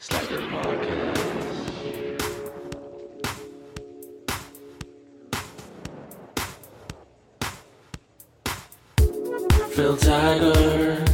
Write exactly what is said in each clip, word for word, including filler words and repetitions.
Slacker Podcast. Phil Taggart.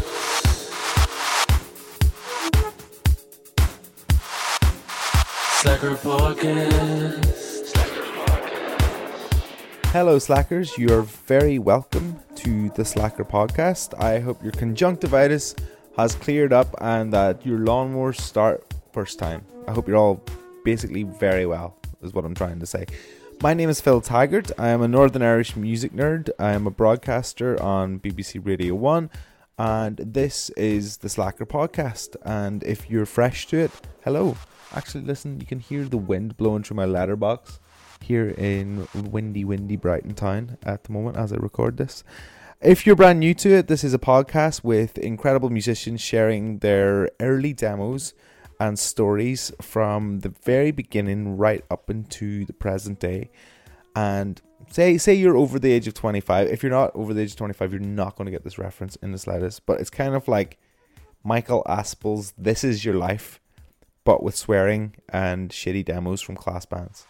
Slacker Podcast. Slacker Podcast. Hello, Slackers. You are very welcome to the Slacker Podcast. I hope your conjunctivitis has cleared up and that your lawnmowers start first time. I hope you're all basically very well, is what I'm trying to say. My name is Phil Taggart. I am a Northern Irish music nerd. I am a broadcaster on B B C Radio one, and this is the Slacker Podcast. And if you're fresh to it, hello. Actually, listen, you can hear the wind blowing through my letterbox here in windy, windy Brighton town at the moment as I record this. If you're brand new to it, this is a podcast with incredible musicians sharing their early demos and stories from the very beginning right up into the present day. And say say you're over the age of twenty-five. If you're not over the age of twenty-five, you're not going to get this reference in the slightest. But it's kind of like Michael Aspel's This Is Your Life, but with swearing and shitty demos from class bands.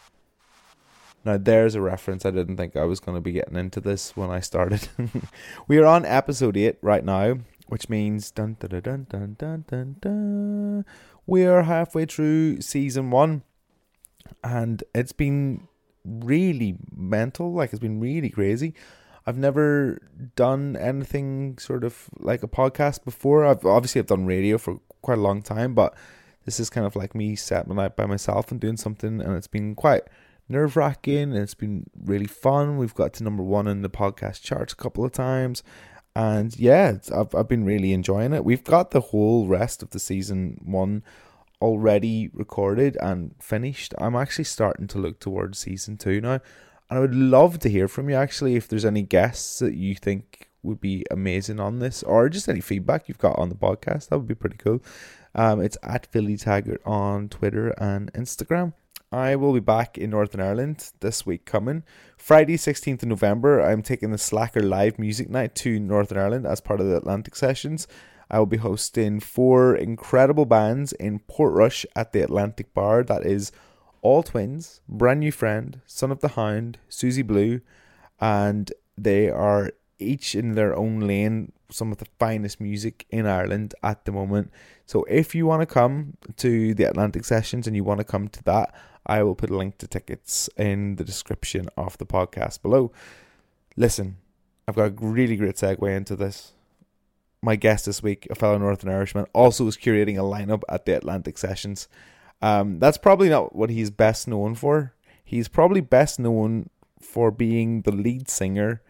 Now, there's a reference. I didn't think I was going to be getting into this when I started. We are on episode eight right now, which means dun dun dun dun dun dun dun. We are halfway through season one, and it's been really mental. Like, it's been really crazy. I've never done anything sort of like a podcast before. I've obviously I've done radio for quite a long time, but this is kind of like me sitting out by myself and doing something, and it's been quite nerve-wracking, and it's been really fun. We've got to number one in the podcast charts a couple of times, and yeah, it's, I've I've been really enjoying it. We've got the whole rest of the season one already recorded and finished. I'm actually starting to look towards season two now, and I would love to hear from you actually if there's any guests that you think would be amazing on this, or just any feedback you've got on the podcast. That would be pretty cool. Um, it's at Philly Taggart on Twitter and Instagram. I will be back in Northern Ireland this week coming. Friday, sixteenth of November, I'm taking the Slacker Live Music Night to Northern Ireland as part of the Atlantic Sessions. I will be hosting four incredible bands in Portrush at the Atlantic Bar. That is All Twins, Brand New Friend, Son of the Hound, Susie Blue, and they are each in their own lane some of the finest music in Ireland at the moment. So if you want to come to the Atlantic Sessions and you want to come to that, I will put a link to tickets in the description of the podcast below. Listen, I've got a really great segue into this. My guest this week, a fellow Northern Irishman, also is curating a lineup at the Atlantic Sessions. Um, that's probably not what he's best known for. He's probably best known for being the lead singer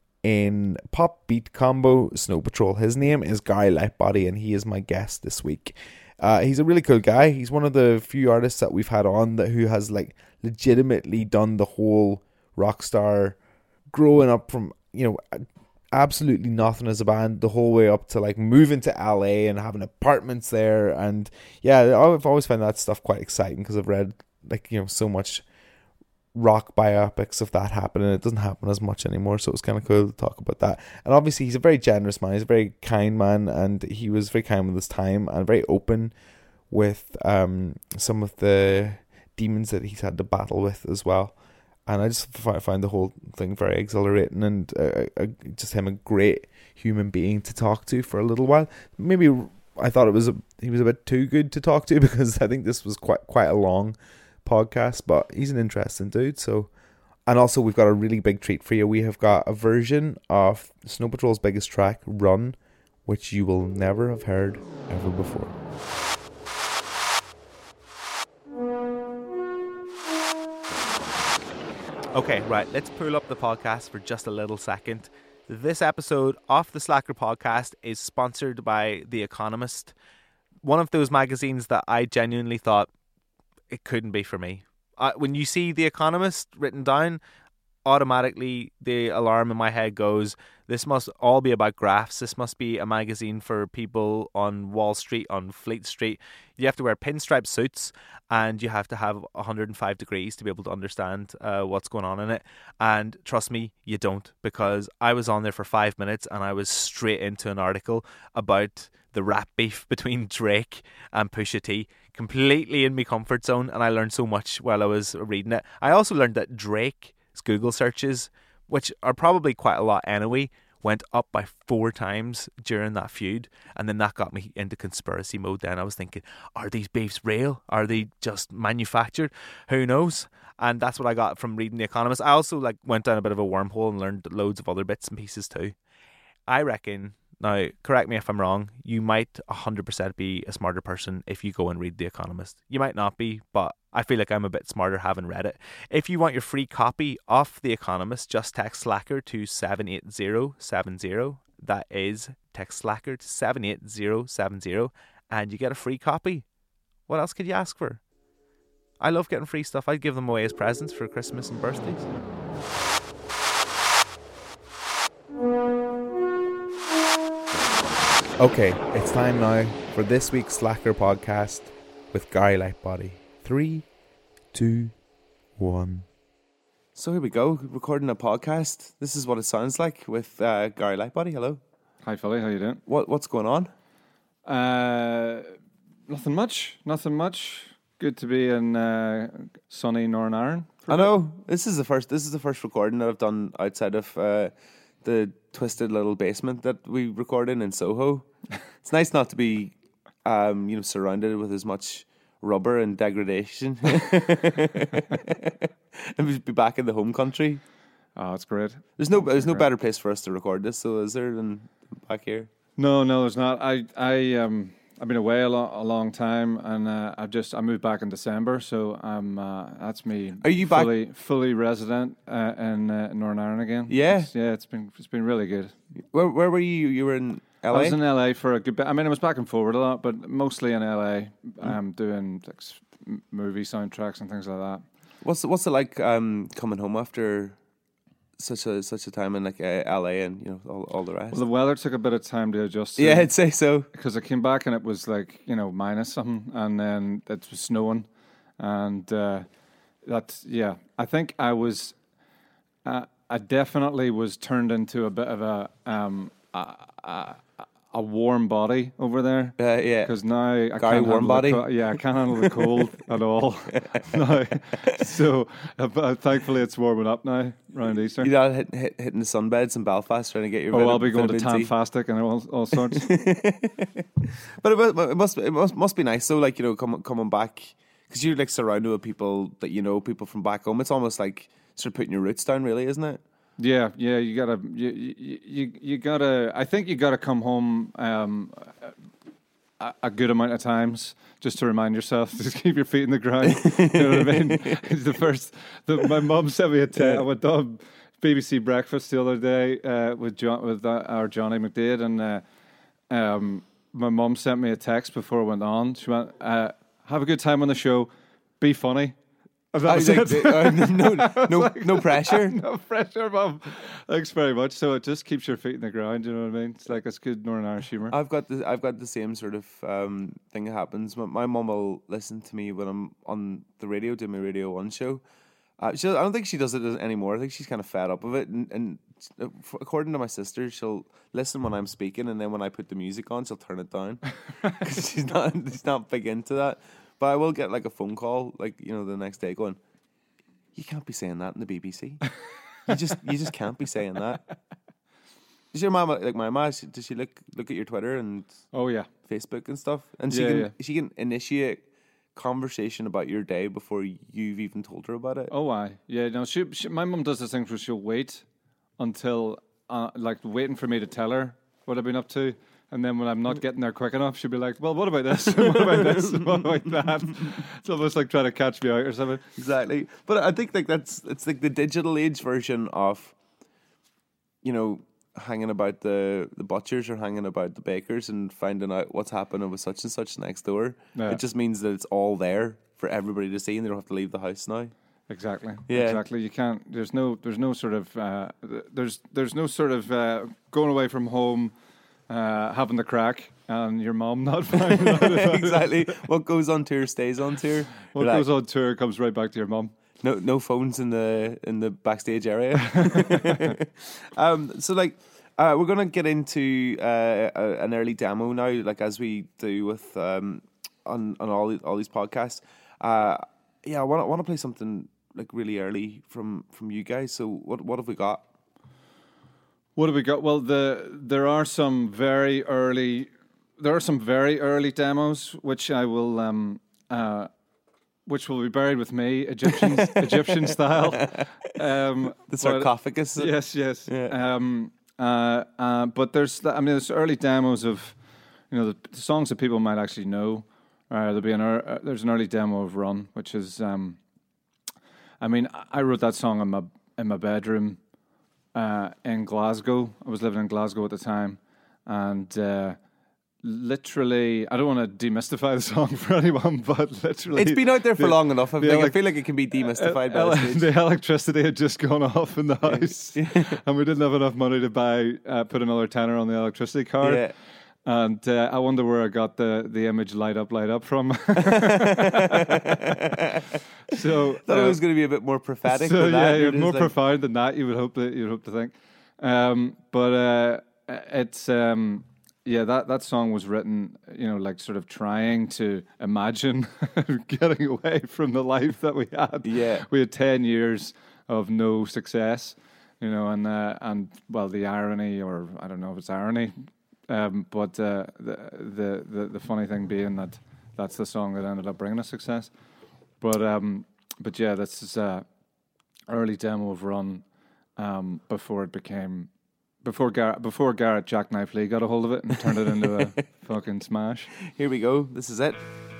in pop beat combo Snow Patrol. His name is Gary Lightbody, and he is my guest this week. Uh, he's a really cool guy. He's one of the few artists that we've had on that who has like legitimately done the whole rock star, growing up from, you know, absolutely nothing as a band the whole way up to like moving to L A and having apartments there. And yeah, I've always found that stuff quite exciting because I've read like, you know, so much rock biopics of that happening. It doesn't happen as much anymore, so it's kind of cool to talk about that. And obviously he's a very generous man, he's a very kind man, and he was very kind with his time and very open with um some of the demons that he's had to battle with as well. And I just find the whole thing very exhilarating, and uh, uh, just him a great human being to talk to for a little while. Maybe I thought it was a, he was a bit too good to talk to, because I think this was quite quite a long podcast, but he's an interesting dude. So, and also we've got a really big treat for you. We have got a version of Snow Patrol's biggest track, Run, which you will never have heard ever before. Okay, right, let's pull up the podcast for just a little second. This episode of the Slacker Podcast is sponsored by The Economist, one of those magazines that I genuinely thought it couldn't be for me. Uh, when you see The Economist written down, automatically the alarm in my head goes, this must all be about graphs. This must be a magazine for people on Wall Street, on Fleet Street. You have to wear pinstripe suits, and you have to have one hundred five degrees to be able to understand uh, what's going on in it. And trust me, you don't, because I was on there for five minutes and I was straight into an article about the rap beef between Drake and Pusha T. completely in my comfort zone, and I learned so much while I was reading it. I also learned that Drake's Google searches, which are probably quite a lot anyway, went up by four times during that feud, and then that got me into conspiracy mode. Then I was thinking, are these beefs real? Are they just manufactured? Who knows? And that's what I got from reading The Economist. I also like went down a bit of a wormhole and learned loads of other bits and pieces too. I reckon, now correct me if I'm wrong, you might one hundred percent be a smarter person if you go and read The Economist. You might not be, but I feel like I'm a bit smarter having read it. If you want your free copy of The Economist, just text Slacker to seven eight zero seven zero. That is, text Slacker to seven eight zero seven zero, and you get a free copy. What else could you ask for? I love getting free stuff. I'd give them away as presents for Christmas and birthdays. Okay, it's time now for this week's Slacker podcast with Gary Lightbody. Three, two, one. So here we go, recording a podcast. This is what it sounds like with uh, Gary Lightbody. Hello. Hi, Philly. How you doing? What What's going on? Uh, nothing much. Nothing much. Good to be in uh, sunny Northern Ireland. I know this is the first. This is the first recording that I've done outside of uh, the twisted little basement that we record in in Soho. It's nice not to be, um, you know, surrounded with as much rubber and degradation, and be back in the home country. Oh, it's great. There's no, there's no better place for us to record this. So is there than back here? No, no, there's not. I, I, um, I've been away a, lo- a long time, and uh, I've just I moved back in December, so I'm. Uh, that's me. Are you back? fully, fully resident uh, in uh, Northern Ireland again? Yeah, it's, yeah. It's been it's been really good. Where Where were you? You were in L A. I was in L A for a good bit. I mean, I was back and forward a lot, but mostly in L A, um, doing like s- movie soundtracks and things like that. What's What's it like um, coming home after such a such a time in like uh, L A and you know all, all the rest? Well, the weather took a bit of time to adjust to. Yeah, I'd say so. Because I came back and it was like, you know, minus something, and then it was snowing, and uh, that's yeah. I think I was, uh, I definitely was turned into a bit of a um a, a, a warm body over there. Uh, yeah, Because now I Gary can't warm handle body. The co- yeah, I can't handle the cold at all. No. So uh, thankfully it's warming up now around Easter. You're not hit, hit, hitting the sunbeds in Belfast trying to get your. Oh, vitamin, I'll be going to vitamin C. Tanfastic and all, all sorts. But it must, it must it must must be nice. So like you know, coming coming back because you're like surrounded with people that you know, people from back home. It's almost like sort of putting your roots down, really, isn't it? Yeah, yeah, you gotta, you, you, you, you gotta. I think you gotta come home um, a, a good amount of times just to remind yourself to keep your feet in the ground. You know what I mean? It's the first. The, my mum sent me a text. I went on B B C Breakfast the other day uh, with John, with uh, our Johnny McDade, and uh, um, my mum sent me a text before I went on. She went, uh, "Have a good time on the show. Be funny." And that I was was like, it. uh, no, no, like, no pressure. No pressure, Mum. Thanks very much. So it just keeps your feet in the ground. You know what I mean? It's like it's good Northern Irish humour. I've got the I've got the same sort of um, thing that happens. My, my mum will listen to me when I'm on the radio doing my Radio One show. Uh, she, I don't think she does it anymore. I think she's kind of fed up of it. And, and according to my sister, she'll listen when I'm speaking, and then when I put the music on, she'll turn it down because she's not she's not big into that. But I will get like a phone call, like you know, the next day going, "You can't be saying that in the B B C. You just you just can't be saying that." Does your mama like my mom? Does she look look at your Twitter and Oh yeah, Facebook and stuff? And she Yeah, can yeah. she can initiate conversation about your day before you've even told her about it. oh I yeah. No, she, she my mum does this thing where she'll wait until uh, like waiting for me to tell her what I've been up to. And then when I'm not getting there quick enough, she'll be like, "Well, what about this? What about this? What about that?" It's almost like trying to catch me out or something. Exactly. But I think like that's it's like the digital age version of, you know, hanging about the, the butchers or hanging about the bakers and finding out what's happening with such and such next door. Yeah. It just means that it's all there for everybody to see and they don't have to leave the house now. Exactly. Yeah. Exactly. You can't. There's no. There's no sort of. Uh, there's. There's no sort of uh, going away from home, uh, having the crack, and your mom not finding out about it. Exactly. What goes on tour stays on tour. What You're goes like, on tour comes right back to your mum. No, no phones in the in the backstage area. um, so like, uh, we're gonna get into uh, a, an early demo now, like as we do with um, on on all these, all these podcasts. Uh, yeah, I want to want to play something like really early from from you guys. So what what have we got? What have we got? Well, the there are some very early there are some very early demos which I will um uh which will be buried with me, Egyptian Egyptian style. Um, The sarcophagus. but- yes, yes. Yeah. Um, uh, uh, but there's I mean there's early demos of you know the, the songs that people might actually know. Uh, there'll be an ear- uh, there's an early demo of Run, which is um, I mean I wrote that song in my in my bedroom. Uh, in Glasgow. I was living in Glasgow at the time, and uh, literally, I don't want to demystify the song for anyone, but literally, It's been out there for the- long enough. I, the think, I elec- feel like it can be demystified by ele- this stage. the electricity had just gone off in the house, and we didn't have enough money to buy uh, put another tenner on the electricity card. Yeah. And uh, I wonder where I got the, the image light up, light up from. so Thought uh, it was going to be a bit more prophetic. so than yeah, that. you're It is more like- profound than that. You would hope that you'd hope to think. Um, but uh, it's um, yeah, that that song was written, you know, like sort of trying to imagine getting away from the life that we had. Yeah. We had ten years of no success, you know, and uh, and well, the irony, or I don't know if it's irony, um, but uh, the, the the the funny thing being that that's the song that ended up bringing us success. But um, but yeah, this is a early demo of Run um, before it became before Garrett before Garrett Jackknife Lee got a hold of it and turned it into a fucking smash. Here we go. This is it.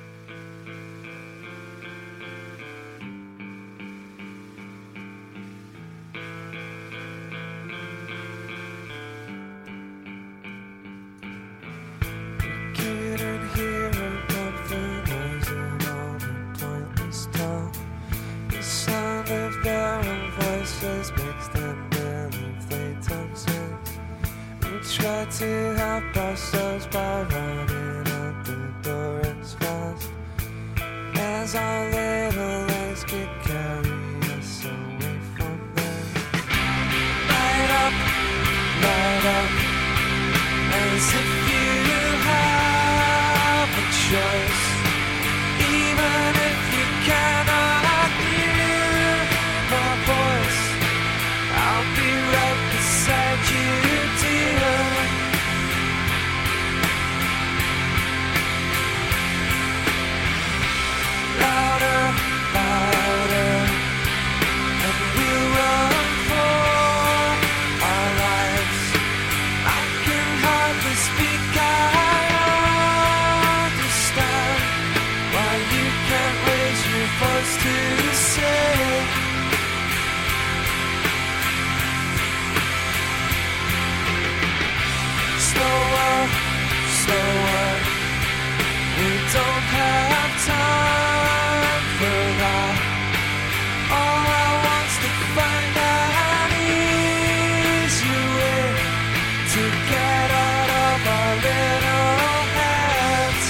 Couldn't hear above the noise of all the pointless talk. The sound of their own voices makes them believe they talk sense. We try to help ourselves by running out the door as fast as our little legs could carry us away from them. Light up, light up, as if you have a choice, even if you cannot hear my voice. I'll be right beside you, dear. Louder, louder, and we'll run for our lives. I can hardly speak, I understand why you can't raise your voice to say. Slower, slower, we don't have time for that. All I want's to find an easier way to get out of our little heads.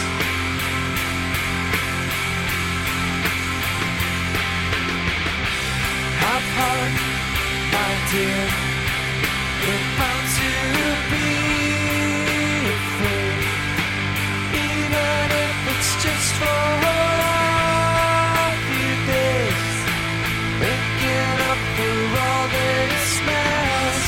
Have heart, my dear, we're bound to be afraid, even if it's just for a few days, making up for all this mess.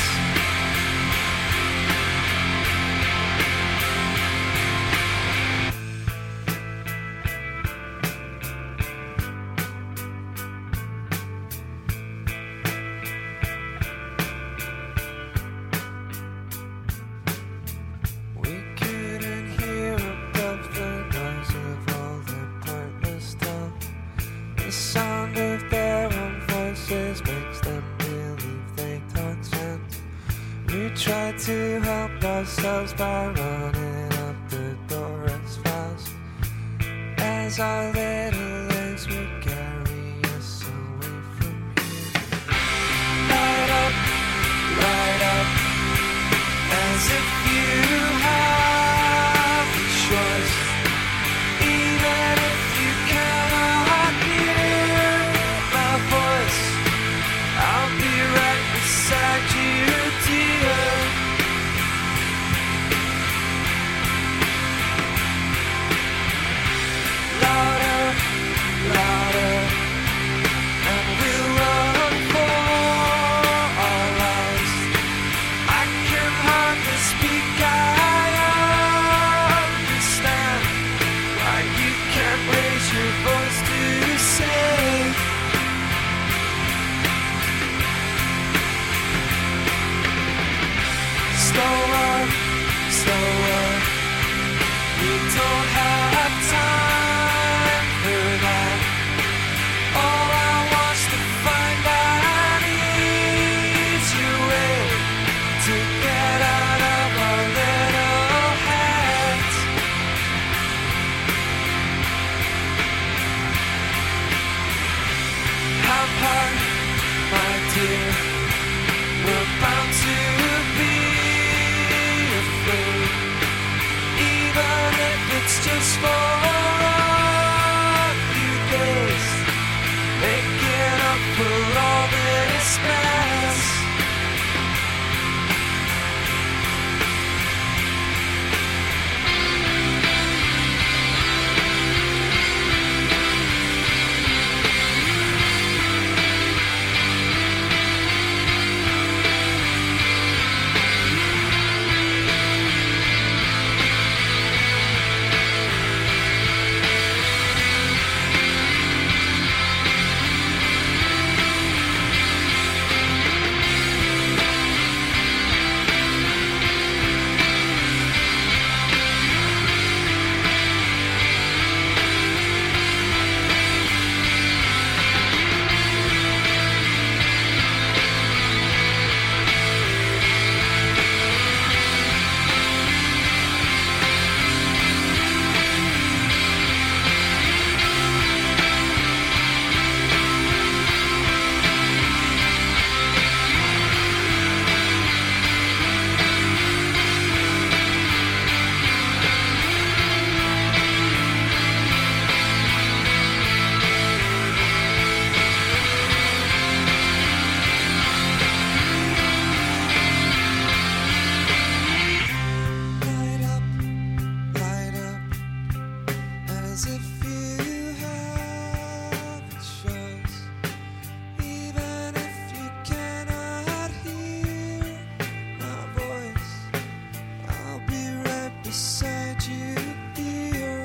We couldn't hear above the noise of all the pointless talk. The sound of their own voices makes them believe they talk sense. We try to help ourselves by running out the door as fast as our little legs would carry us away from here. Light up, light up, as if you have a choice, even if you cannot hear my voice. I'll be right beside you, dear. slower. We don't have time for that. All I want's to find an easier way to get out of our little heads. Have heart, my dear, we're bound to be afraid, even if it's just for a few days, making up for all this mess. Light up, light up, as if you have a choice. Even if you cannot hear my voice, I'll be right beside you, dear.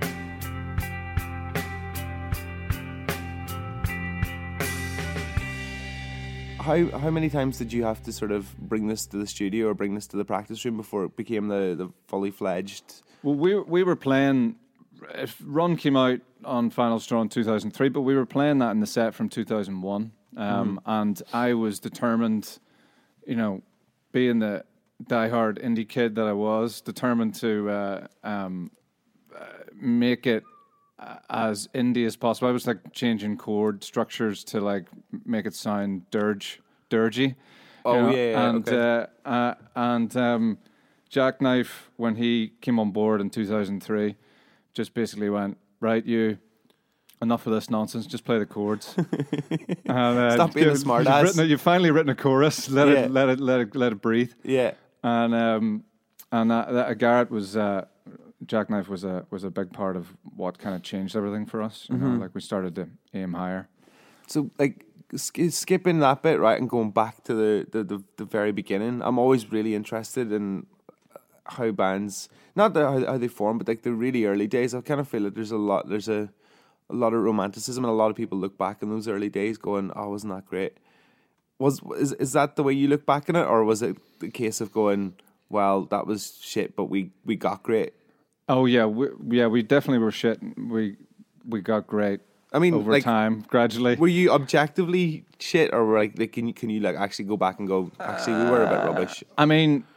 How how many times did you have to sort of bring this to the studio or bring this to the practice room before it became the, the fully fledged? Well, we we were playing. If Run came out on Final Straw in two thousand three, but we were playing that in the set from two thousand one, um, and I was determined, you know, being the diehard indie kid that I was, determined to uh, um, uh, make it uh, as indie as possible. I was like changing chord structures to like make it sound dirge, dirgy. Oh, you know, yeah, yeah, and okay. uh, uh, and um, Jackknife, when he came on board in two thousand three, just basically went, right, you, enough of this nonsense, just play the chords. and, uh, Stop being a you- smart you've ass. written it- You've finally written a chorus. Let Yeah. it, let it, let it, let it breathe. Yeah. And um, and that, that Garrett was uh, Jackknife was a was a big part of what kind of changed everything for us. You Mm-hmm. know, like we started to aim higher. So, like, sk- skipping that bit, right, and going back to the, the, the, the very beginning, I'm always really interested in how bands, not the, how, how they form, but like the really early days. I kind of feel like there's a lot, there's a, a lot of romanticism, and a lot of people look back in those early days going, oh, wasn't that great? Was is is that the way you look back in it, or was it the case of going, well, that was shit, but we, we got great? Oh yeah, we, yeah, we definitely were shit. We we got great. I mean, over like, time, gradually. were you objectively shit, or were like, like can you can you like actually go back and go, actually, we were a bit rubbish? I mean,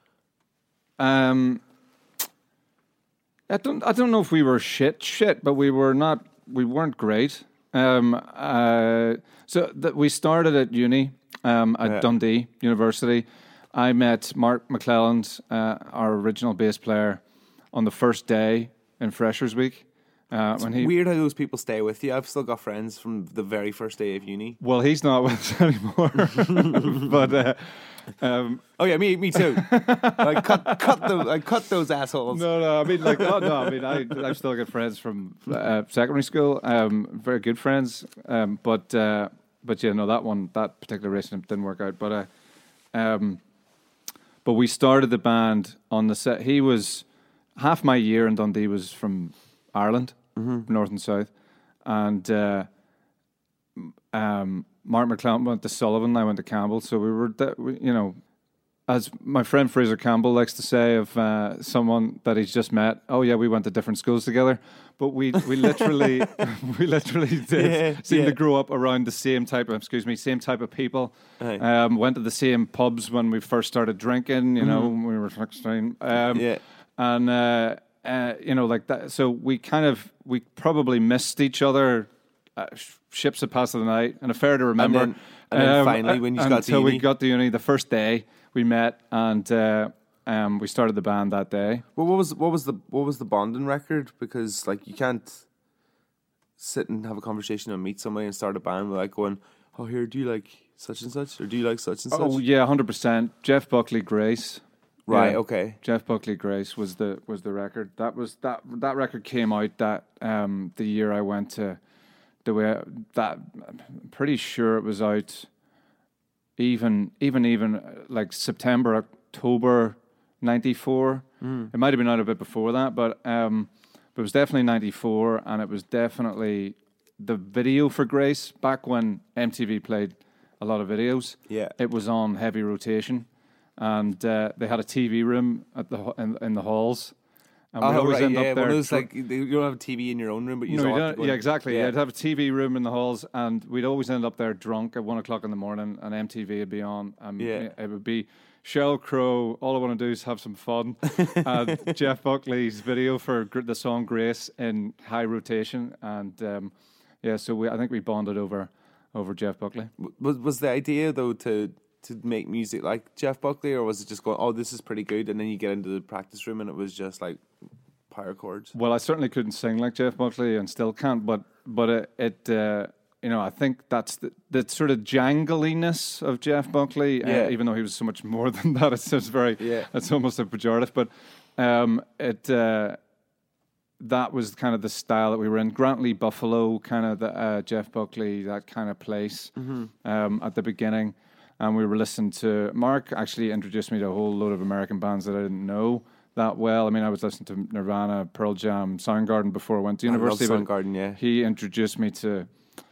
um, I don't, I don't know if we were shit, shit, but we were not, we weren't great. Um, uh, so that we started at uni, um, at Yeah. Dundee University. I met Mark McClelland, uh, our original bass player, on the first day in Freshers Week. Uh, when he, Weird how those people stay with you. I've still got friends from the very first day of uni. well, he's not with us anymore, but uh, um, Oh yeah, me me too. I cut cut those I cut those assholes. No, no. I mean, like, oh, no. I mean, I I've still got friends from uh, secondary school. Um, very good friends. Um, but uh, but yeah, no, that one, that particular race didn't work out. But uh, um, but we started the band on the set. He was half my year in Dundee was from Ireland, north and south, and uh, um, Mark McClelland went to Sullivan. I went to Campbell. So we were, de- we, you know. as my friend Fraser Campbell likes to say of uh, someone that he's just met, oh yeah, we went to different schools together, but we we literally we literally did Yeah, seem yeah. to grow up around the same type of excuse me same type of people. Aye. Um, went to the same pubs when we first started drinking. You know, when we were sixteen. Um, Yeah. and uh, uh, you know, like that. So we kind of we probably missed each other. Uh, sh- ships had passed of the night, and a fair to remember. then- and then finally when you got to until we uni. got to uni, the first day we met, and uh, um, we started the band that day. Well, what was what was the what was the bonding record? Because like you can't sit and have a conversation and meet somebody and start a band without going, oh, here, do you like such and such, or do you like such and such? Oh yeah, hundred percent. Jeff Buckley Grace. Right. Yeah. Okay. Jeff Buckley Grace was the was the record. That was that that record came out that um, the year I went to the way that I'm pretty sure it was out even even even uh, like September October ninety-four. Mm. It might have been out a bit before that, but um, but it was definitely ninety-four, and it was definitely the video for Grace back when M T V played a lot of videos. Yeah. It was on heavy rotation. And uh, they had a T V room at the ho- in, in the halls, and we'd Oh, always right, end yeah. up One there. of those, drunk- like, you don't have a T V in your own room, but you no, still you have to don't, go yeah, in- exactly. Yeah. You'd have a T V room in the halls, and we'd always end up there drunk at one o'clock in the morning, and M T V would be on. Um, Yeah. It would be Sheryl Crow, all I want to do is have some fun. And Jeff Buckley's video for gr- the song Grace in high rotation. And um, yeah, so we, I think we bonded over over Jeff Buckley. Was was the idea though to to make music like Jeff Buckley, or was it just going, oh, this is pretty good, and then you get into the practice room and it was just like power chords? Well, I certainly couldn't sing like Jeff Buckley and still can't, but but it, it uh, you know, I think that's the, the sort of jangliness of Jeff Buckley, Yeah. uh, even though he was so much more than that. It's just very, Yeah. it's almost a pejorative, but um, it uh, that was kind of the style that we were in. Grantley Buffalo, kind of the uh, Jeff Buckley, that kind of place um, at the beginning. And we were listening to, Mark actually introduced me to a whole load of American bands that I didn't know that well. I mean, I was listening to Nirvana, Pearl Jam, Soundgarden before I went to I love university. but Soundgarden, yeah. He introduced me to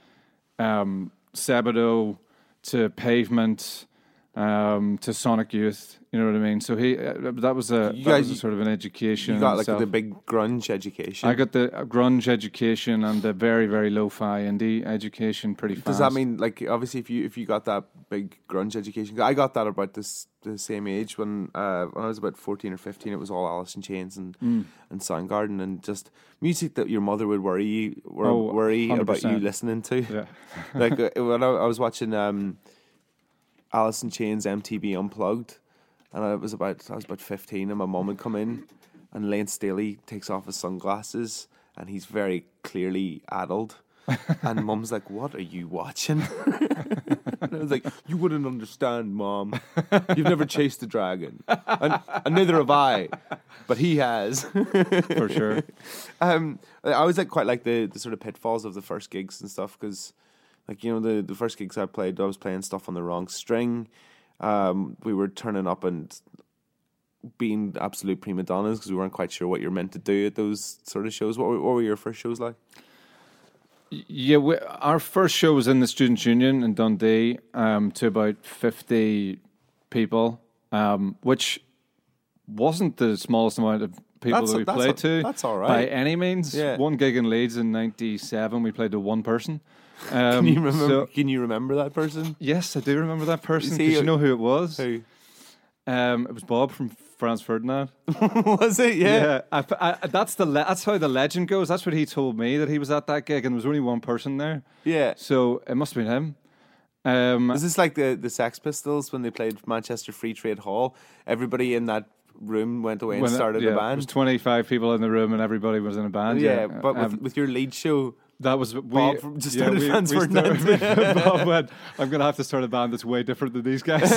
um, Sabado, to Pavement, um, to Sonic Youth. You know what I mean? So he uh, that was a You that got- was a sort of an education. You got in like itself. the big grunge education. I got the uh, grunge education and the very very lo-fi indie education pretty fast. Does that mean like obviously if you if you got that big grunge education? I got that about this the same age when uh, when I was about fourteen or fifteen. It was all Alice in Chains and Mm. and Soundgarden and just music that your mother would worry you wor- Oh, worry one hundred about you percent. listening to. Yeah. Like uh, when I, I was watching um, Alice in Chains M T V Unplugged, and I was about I was about fifteen, and my mum had come in, and Lane Staley takes off his sunglasses, and he's very clearly addled, and mum's like, "What are you watching?" And I was like, "You wouldn't understand, Mom. You've never chased a dragon, and, and neither have I, but he has." for sure. Um, I always like quite like the, the sort of pitfalls of the first gigs and stuff because, like you know, the, the first gigs I played, I was playing stuff on the wrong string. Um, we were turning up and being absolute prima donnas because we weren't quite sure what you're meant to do at those sort of shows. What were, what were your first shows like? Yeah, we, our first show was in the Students' Union in Dundee um, to about fifty people, um, which wasn't the smallest amount of people That's- that we that's played a- to. that's all right. By any means. Yeah. One gig in Leeds in ninety-seven, we played to one person. Um, Can you remember? so- can you remember that person? yes, I do remember that person. Is Because he- you know who it was? Who Um, it was Bob from Franz Ferdinand. was it? Yeah. I, I, that's the le- that's how the legend goes. That's what he told me, that he was at that gig and there was only one person there. Yeah. So it must have been him. Um, Is this like the, the Sex Pistols when they played Manchester Free Trade Hall? Everybody in that room went away and when it- started yeah, a There was band. twenty-five people in the room and everybody was in a band. Yeah, Yeah, but with, Um, with your lead show, that was we, Bob from- just started we, Franz we Ferdinand. started- Bob went, I'm going to have to start a band that's way different than these guys.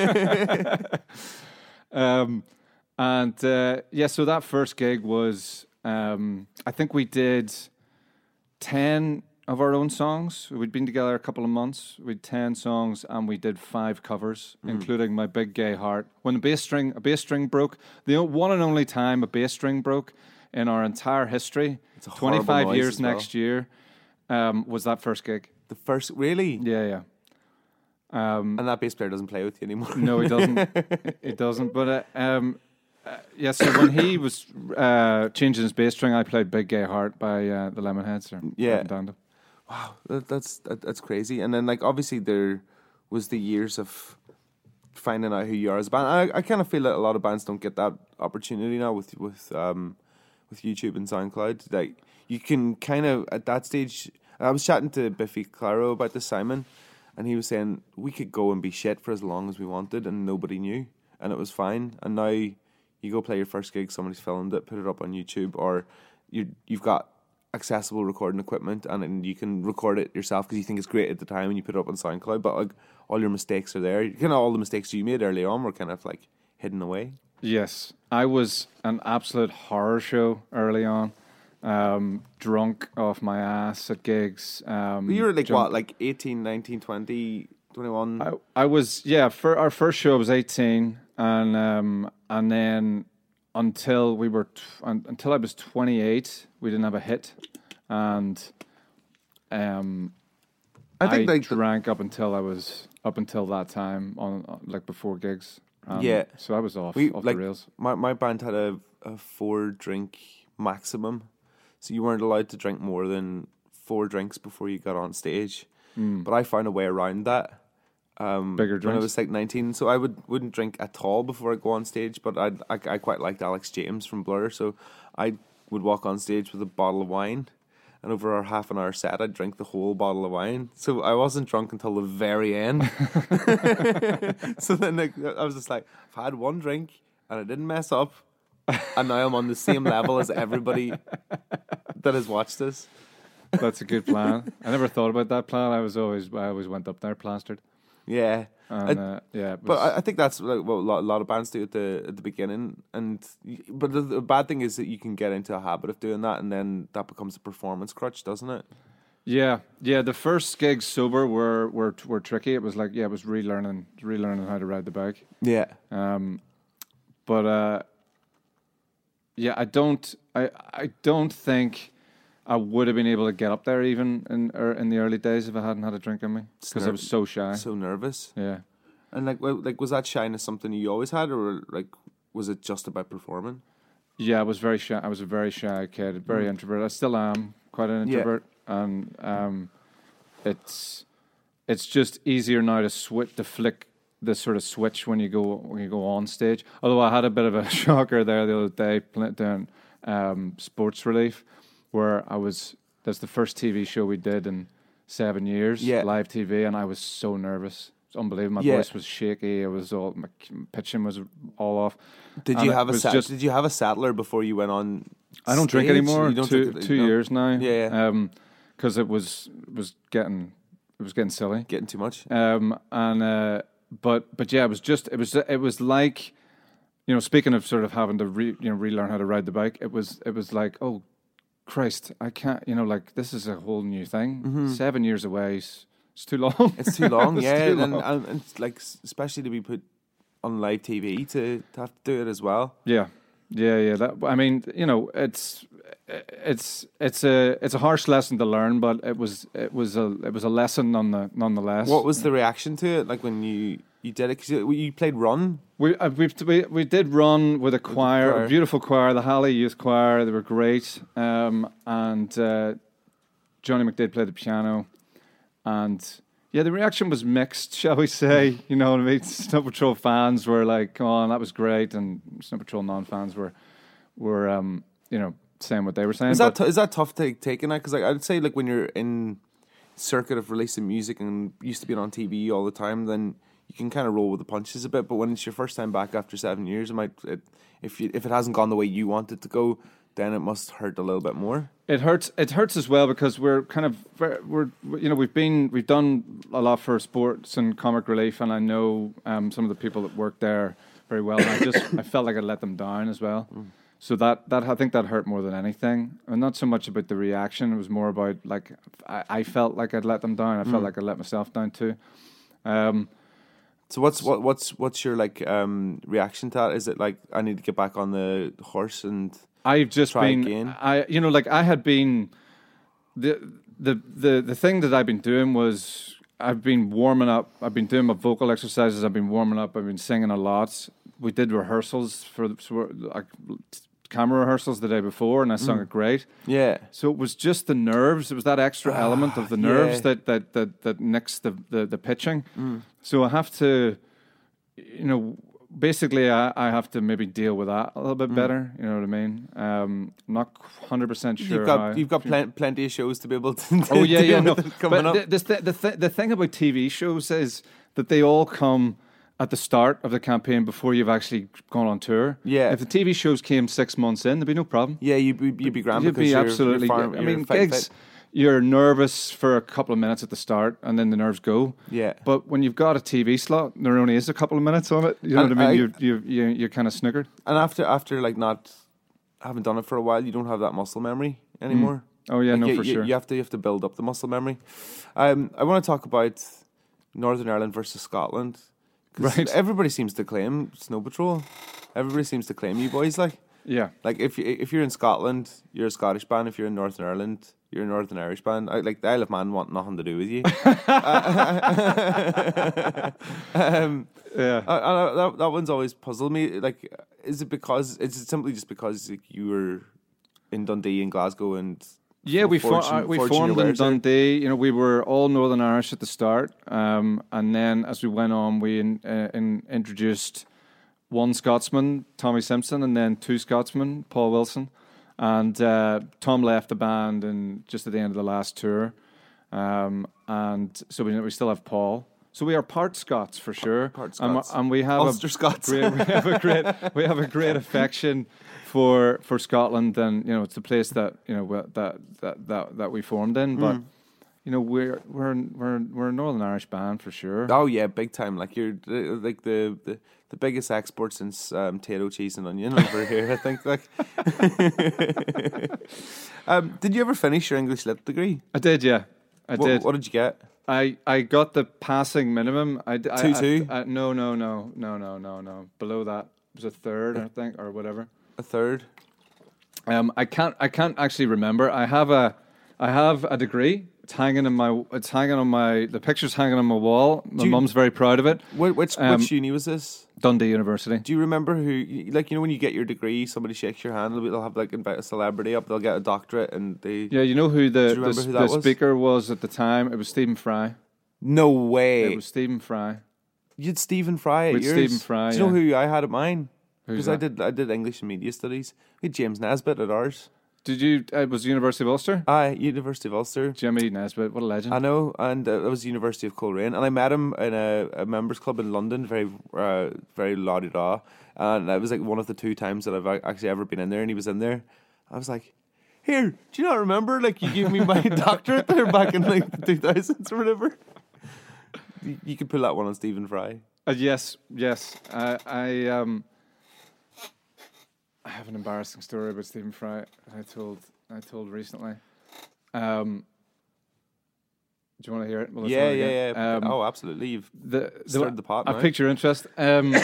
um, and uh, yeah, so that first gig was, um, I think we did ten of our own songs. We'd been together a couple of months. We had ten songs and we did five covers, Mm. including My Big Gay Heart. When the bass string, a bass string broke, the o- one and only time a bass string broke in our entire history, It's a horrible twenty-five noise years as well. next year, um, was that first gig. the first really, Yeah, yeah. Um, And that bass player doesn't play with you anymore. no, he doesn't. It doesn't. But uh, um, uh, yeah, so when he was uh, changing his bass string, I played "Big Gay Heart" by uh, the Lemonheads. Or Yeah. Dando. Wow, that, that's that, that's crazy. And then like obviously there was the years of finding out who you are as a band. I, I kind of feel that a lot of bands don't get that opportunity now with with um with YouTube and SoundCloud. Like you can kind of at that stage. I was chatting to Biffy Clyro about this, Simon, and he was saying we could go and be shit for as long as we wanted, and nobody knew, and it was fine. And now you go play your first gig, somebody's filmed it, put it up on YouTube, or you you've got accessible recording equipment, and then you can record it yourself because you think it's great at the time, and you put it up on SoundCloud. But like all your mistakes are there. Kind of all the mistakes you made early on were kind of like hidden away. Yes, I was an absolute horror show early on. Um, drunk off my ass at gigs. Um, But you were like drunk- what, like eighteen, nineteen, twenty, twenty-one? I, I was, yeah, for our first show I was eighteen, and um, and then until we were, t- un- until I was twenty-eight, we didn't have a hit, and um, I think I like the- drank up until I was, up until that time, on on- like before gigs. Um, Yeah. So I was off, we off like the rails. my my band had a, a four drink maximum, so you weren't allowed to drink more than four drinks before you got on stage. But I found a way around that. Um, Bigger when I drinks? was like nineteen, so I would wouldn't drink at all before I go on stage. But I'd, I I quite liked Alex James from Blur, so I would walk on stage with a bottle of wine. And over our half an hour set, I'd drink the whole bottle of wine. So I wasn't drunk until the very end. So then like, I was just like, I've had one drink and I didn't mess up. And now I'm on the same level as everybody that has watched this. That's a good plan. I never thought about that plan. I was always, I always went up there plastered. Yeah. And I- uh, yeah, it But was- I, I think that's like what a lot, a lot of bands do at the at the beginning, and y- but the, the bad thing is that you can get into a habit of doing that, and then that becomes a performance crutch, doesn't it? yeah, yeah. The first gigs sober were were were tricky. It was like, yeah, it was relearning, relearning how to ride the bike. Yeah, Um, but uh, yeah, I don't, I, I don't think I would have been able to get up there even in er, in the early days if I hadn't had a drink in me because I was so shy. so nervous, Yeah. and like well, like was that shyness something you always had, or like was it just about performing? Yeah, I was very shy. I was a very shy kid, very introverted. I still am quite an Yeah. introvert, and um, it's it's just easier now to switch to flick the sort of switch when you go when you go on stage. Although I had a bit of a shocker there the other day pl- doing um, Sports Relief, where I was. That's the first T V show we did in seven years, Yeah. live T V, and I was so nervous. It's unbelievable. My Yeah. voice was shaky. I was all my pitching was all off. Did And you it have a was sat- just- Did you have a Sattler before you went on? I don't drink stage? anymore. You don't two drink- two no? years now. Yeah, yeah. Um, because it was it was getting it was getting silly. Getting too much. Um, and uh, but but yeah, it was just it was it was like, you know, speaking of sort of having to re, you know relearn how to ride the bike. It was it was like, oh, Christ, I can't. You know, like this is a whole new thing. Seven years away. Is, it's too long. Mm-hmm. It's too long, It's yeah, too and, long. and, and it's like s- especially to be put on live T V to, to have to do it as well. Yeah, yeah, yeah. That I mean, you know, it's it's it's a it's a harsh lesson to learn, but it was it was a it was a lesson none the, nonetheless. What was the reaction to it? Like when you you did it? Because you, you played Run. We uh, we we we did run with a choir, choir. a beautiful choir, the Halley Youth Choir. They were great, um, and uh, Johnny McDade played the piano, and yeah, the reaction was mixed, shall we say? You know what I mean? Snow Patrol fans were like, "Come on, that was great," and Snow Patrol non-fans were were um, you know saying what they were saying. Is that but- t- is that tough to take in that? Because like, I'd say like when you're in circuit of releasing music and used to being on T V all the time, then you can kind of roll with the punches a bit. But when it's your first time back after seven years, it might it, if you, if it hasn't gone the way you want it to go, then it must hurt a little bit more. It hurts. It hurts as well because we're kind of ver- we're you know we've been we've done a lot for sports and comic relief, and I know um, some of the people that work there very well. And I just I felt like I let them down as well. So that that I think that hurt more than anything, and not so much about the reaction. It was more about like I, I felt like I'd let them down. I felt like I let myself down too. Um, So what's what what's what's your like um, reaction to that? Is it like I need to get back on the horse and I've just Try been, again? I you know, like I had been, the the the the thing that I've been doing was I've been warming up. I've been doing my vocal exercises. I've been warming up. I've been singing a lot. We did rehearsals for the, so like camera rehearsals the day before, and I sung it great. Yeah. So it was just the nerves. It was that extra element of the nerves yeah. that that that that nicks the the, the pitching. So I have to, you know, basically I, I have to maybe deal with that a little bit better. You know what I mean? Um, I'm not one hundred percent sure. You've got how, you've got plen- plenty of shows to be able to. to Oh yeah, yeah. deal No, with it coming but up. the, the, th- the, th- the thing about T V shows is that they all come at the start of the campaign before you've actually gone on tour. Yeah. If the T V shows came six months in, there'd be no problem. yeah, you'd be, you'd be grand You'd because be you're, absolutely. You're farm, I you're mean, fighting gigs. fit. You're nervous for a couple of minutes at the start, and then the nerves go. Yeah. But when you've got a T V slot, and there only is a couple of minutes on it. You know And what I mean? I- you you you you're kind of sniggered. And after after like not having done it for a while, you don't have that muscle memory anymore. Oh yeah, Like, no you, for you, sure. You have to you have to build up the muscle memory. Um, I want to talk about Northern Ireland versus Scotland. 'Cause Right. Everybody seems to claim Snow Patrol. Everybody seems to claim you boys. Like Yeah. like if you if you're in Scotland, you're a Scottish band. If you're in Northern Ireland, you're a Northern Irish band. I, like the Isle of Man want nothing to do with you. um, Yeah. I, I, that, that one's always puzzled me. Like, is it because is it simply just because like, you were in Dundee and Glasgow and Yeah, we, for, forging- uh, we forging your formed in wares there? Dundee. You know, we were all Northern Irish at the start, um, and then as we went on, we in, uh, in, introduced one Scotsman, Tommy Simpson, and then two Scotsmen, Paul Wilson, and uh, Tom left the band and just at the end of the last tour, um, and so we we still have Paul. So we are part Scots for sure, Part And, Scots. and we have Ulster a Scots. great, we have a great we have a great affection for for Scotland, and you know it's the place that you know wh- that that that, that we formed in. But you know we're we're we're we're a Northern Irish band for sure. Oh yeah, big time. Like you're uh, like the, the, the biggest export since um, potato, cheese, and onion over here. I think. Like, um, did you ever finish your English Lit degree? I did, yeah, I What, did. what did you get? I, I got the passing minimum. I, d- I- Two, I- two? I- no no no no no no no. Below that it was a third, I think, or whatever. A third. Um, I can't. I can't actually remember. I have a. I have a degree. It's hanging in my. It's hanging on my. The picture's hanging on my wall. My you- mum's very proud of it. Which which, Um, which uni was this? Dundee University. Do you remember who? Like you know when you get your degree, somebody shakes your hand. They'll have like invite a celebrity up. They'll get a doctorate, and they. Yeah, you know who the you the, remember s- who the that was? speaker was at the time? It was Stephen Fry. No way. It was Stephen Fry. You had Stephen Fry at We had yours. Stephen Fry, Do you know yeah. who I had at mine? Who's Because I that? did I did English and Media Studies. We had James Nesbitt at ours. Did you? Uh, it was the University of Ulster. Aye, University of Ulster. Jimmy Nesbitt, what a legend. I know, and uh, that was University of Coleraine, and I met him in a, a members club in London, very, uh, very la di da, and that was like one of the two times that I've ac- actually ever been in there, and he was in there. I was like, "Here, do you not remember? Like you gave me my doctorate there back in like the two thousands or whatever." You, you could pull that one on Stephen Fry. Uh, yes, yes. I, I um, I have an embarrassing story about Stephen Fry. I told I told recently. Um, do you want to hear it? Well, let's Yeah, hear it yeah, again. yeah. Um, oh, absolutely. You've the, the, stirred the pot I now. piqued your interest. Um,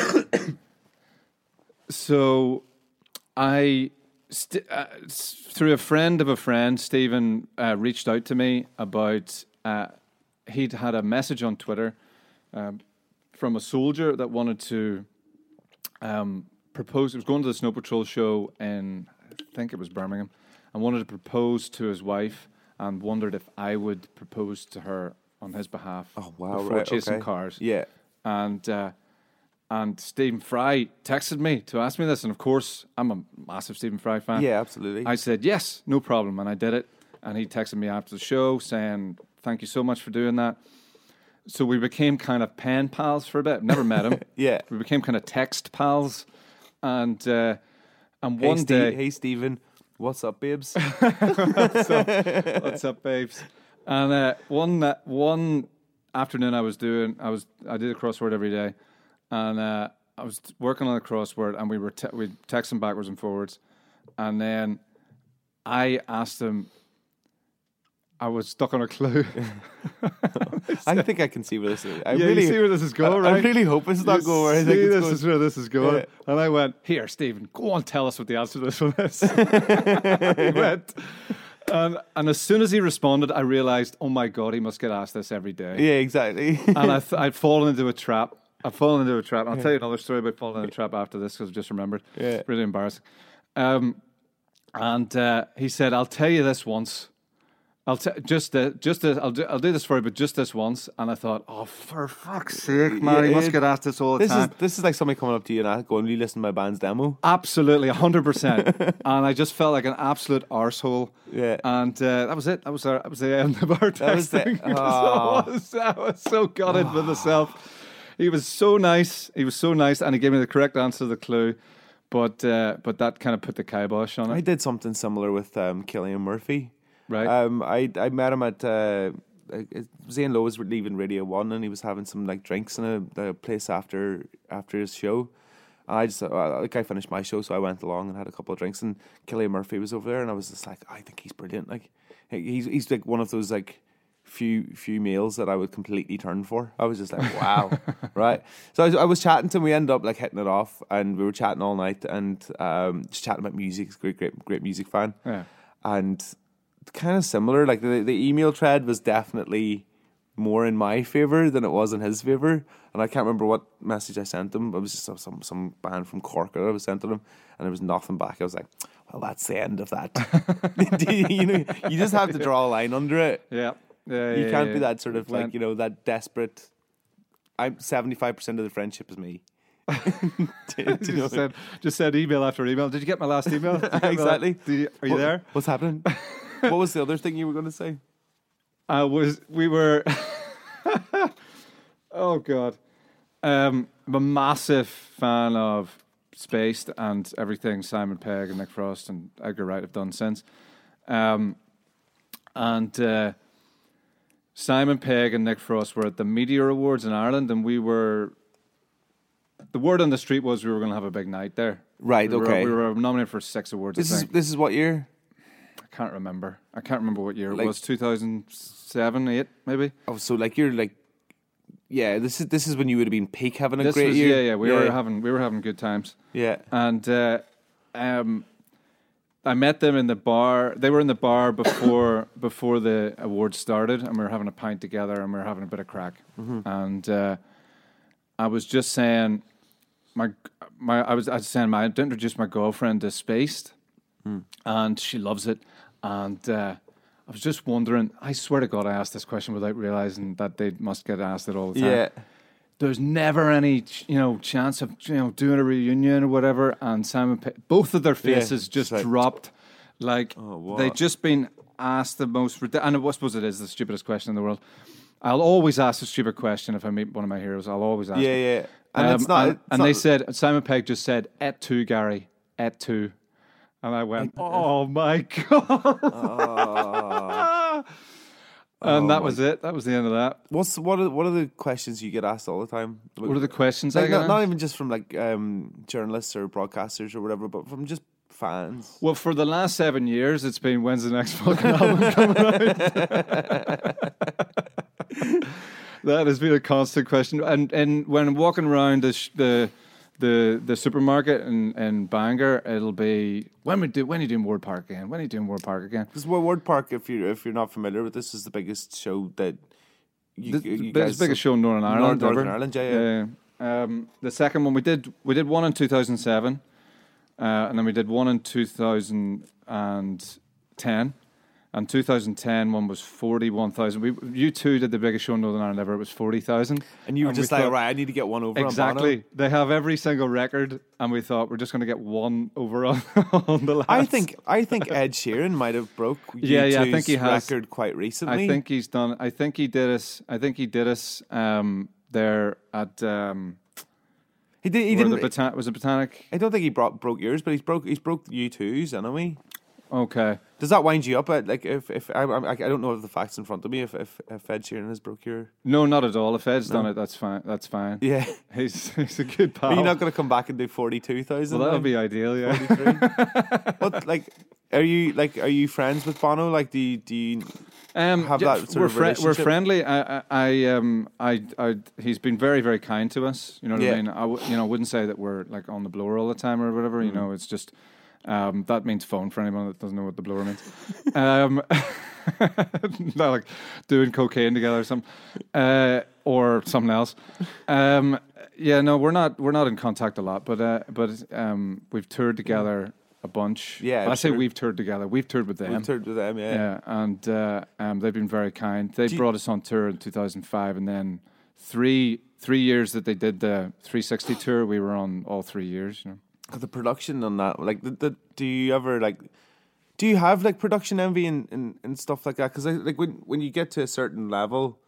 so, I st- uh, s- through a friend of a friend, Stephen uh, reached out to me about. Uh, he'd had a message on Twitter um, from a soldier that wanted to um, propose. He was going to the Snow Patrol show in, I think it was Birmingham, and wanted to propose to his wife, and wondered if I would propose to her on his behalf. Oh wow! Before Right, chasing okay. cars. Yeah. And uh, and Stephen Fry texted me to ask me this, and of course I'm a massive Stephen Fry fan. Yeah, absolutely. I said yes, no problem, and I did it. And he texted me after the show saying, "Thank you so much for doing that." So we became kind of pen pals for a bit. Never met him. Yeah. We became kind of text pals, and uh, and Hey, one Steve, day, hey Stephen, what's up, babes? what's up, babes? And uh, one uh, one afternoon, I was doing, I was, I did a crossword every day, and uh, I was working on a crossword, and we were te- we texting backwards and forwards, and then I asked him. I was stuck on a clue. I think I can see where this is. I yeah, really you see where this is going, I, right? I really hope it's not You going where I see think it's this going. is where this is going. Yeah. And I went, "Here, Stephen, go on, tell us what the answer to this one is." He went, and, and as soon as he responded, I realized, oh my God, he must get asked this every day. Yeah, exactly. And I th- I'd fallen into a trap. I've fallen into a trap. And I'll tell you another story about falling into a trap after this because I've just remembered. Yeah. It's really embarrassing. Um, and uh, he said, I'll tell you this once. I'll t- just uh, just uh, I'll do I'll do this for you, but just this once. And I thought, oh, for fuck's sake, man, he Yeah, must it- get asked this all the This time. is this is like somebody coming up to you and going, "Will you listen to my band's demo?" Absolutely, one hundred percent. And I just felt like an absolute arsehole. Yeah. And uh, that was it. That was our, that was the end of our That was the- texting. Oh. I, was, I was so gutted with myself. He was so nice. He was so nice, and he gave me the correct answer to the clue. But uh, but that kind of put the kibosh on I it, did something similar with um, Killian Murphy. right? Um, I I met him at uh, uh, Zane Lowe was leaving Radio One, and he was having some like drinks in a, a place after after his show. And I just uh, like I finished my show, so I went along and had a couple of drinks. And Killian Murphy was over there, and I was just like, I think he's brilliant. Like he's he's like one of those like few few males that I would completely turn for. I was just like, wow, right. So I was, I was chatting to him. We ended up like hitting it off, and we were chatting all night and um, just chatting about music. He's a great great great music fan, Yeah. and kind of similar. Like the the email thread was definitely more in my favor than it was in his favor. And I can't remember what message I sent him. It was just some some, some band from Cork that I was sent to him, and there was nothing back. I was like, well, that's the end of that. you know, you just have to draw a line under it. Yeah. Yeah, You yeah, can't yeah. be that sort of like Went- you know that desperate. I'm seventy-five percent of the friendship is me. do, do you know just, what I mean? said, just said email after email. Did you get my last email? Did you get my la- Exactly. Did you- are you What- there? What's happening? What was the other thing you were going to say? I was. We were. Oh God, um, I'm a massive fan of Spaced and everything Simon Pegg and Nick Frost and Edgar Wright have done since. Um, and uh, Simon Pegg and Nick Frost were at the Meteor Awards in Ireland, and we were. The word on the street was we were going to have a big night there. Right. We were, Okay. we were nominated for six awards. This I is think. this is what year? I can't remember. I can't remember what year Like- it was. Two thousand seven, eight, maybe. Oh, so like you're like, yeah. This is this is when you would have been peak having a This great was, year. yeah, yeah. We were having we were having good times. yeah. And uh, um, I met them in the bar. They were in the bar before before the awards started, and we were having a pint together, and we were having a bit of crack. Mm-hmm. And uh, I was just saying, my my I was I was saying my, I introduced my girlfriend to Spaced, Hmm. and she loves it. And uh, I was just wondering. I swear to God, I asked this question without realizing that they must get asked it all the time. Yeah. There's never any, ch- you know, chance of you know doing a reunion or whatever. And Simon, Pe- both of their faces Yeah, just it's like- dropped, like Oh, what? they'd just been asked the most. Rid- and I suppose it is the stupidest question in the world. I'll always ask a stupid question if I meet one of my heroes. I'll always ask. Yeah, it. yeah. And Um, it's not. And, it's and not- they said Simon Pegg just said "et tu, Gary, et tu," and I went, "Oh my God!" Oh. and Oh that my- was it. That was the end of that. What's what are what are the questions you get asked all the time? What are the questions I Like, get not, not asked? even just from like um, journalists or broadcasters or whatever, but from just fans. Well, for the last seven years, it's been when's the next fucking album coming out? That has been a constant question, and and when walking around the sh- the the the supermarket in, in Bangor, it'll be when we do when are you doing Ward Park again? When are you doing Ward Park again? Because Ward Park, if you if you're not familiar with this, is the biggest show that you, The, you the guys biggest show in Northern Ireland. Northern ever. Ireland, yeah, yeah. Yeah. Um, the second one we did we did one in two thousand seven, uh, and then we did one in two thousand ten. And two thousand ten one was forty-one thousand. We you two did the biggest show in Northern Ireland ever. It was forty thousand. And you were And just we like, thought- right, I need to get one over. Exactly. On Bono. They have every single record, and we thought we're just going to get one over on, on the last. I think I think Ed Sheeran might have broke Yeah, yeah, I U two's think he has. record quite recently. I think he's done. I think he did us. I think he did us um, there at. Um, he did. He where didn't. the Botan- was it Botanic? I don't think he brought, broke yours, but he's broke. He's broke U two's, anyway. Okay. Does that wind you up? At, like if if I, I I don't know if the facts in front of me. If if, if Ed Sheeran has broke your No, not at all. If Ed's done it, that's fine. That's fine. yeah. He's he's a good pal. Are you not going to come back and do forty two thousand? well, that would be ideal. Yeah. What like? Are you like? Are you friends with Bono? Like, do you, do you Um, have yeah, that sort we're of fri- we're relationship? friendly. I, I, I, um, I, I, he's been very, very kind to us. You know what Yeah. I mean? I, w- you know, wouldn't say that we're like on the blower all the time or whatever. Mm. You know, it's just, Um, that means phone for anyone that doesn't know what the blower means. um, not like doing cocaine together or something, uh, or something else. Um, yeah, no, we're not we're not in contact a lot, but uh, but um, we've toured together a bunch. Yeah, I say sure. we've toured together. We've toured with them. We've toured with them, yeah. Yeah, and uh, um, they've been very kind. They Do you- brought us on tour in two thousand five, and then three three years that they did the three sixty tour, we were on all three years. You know. The production on that, like, the, the, do you ever like, do you have like production envy and, and, and stuff like that? Because like when when you get to a certain level,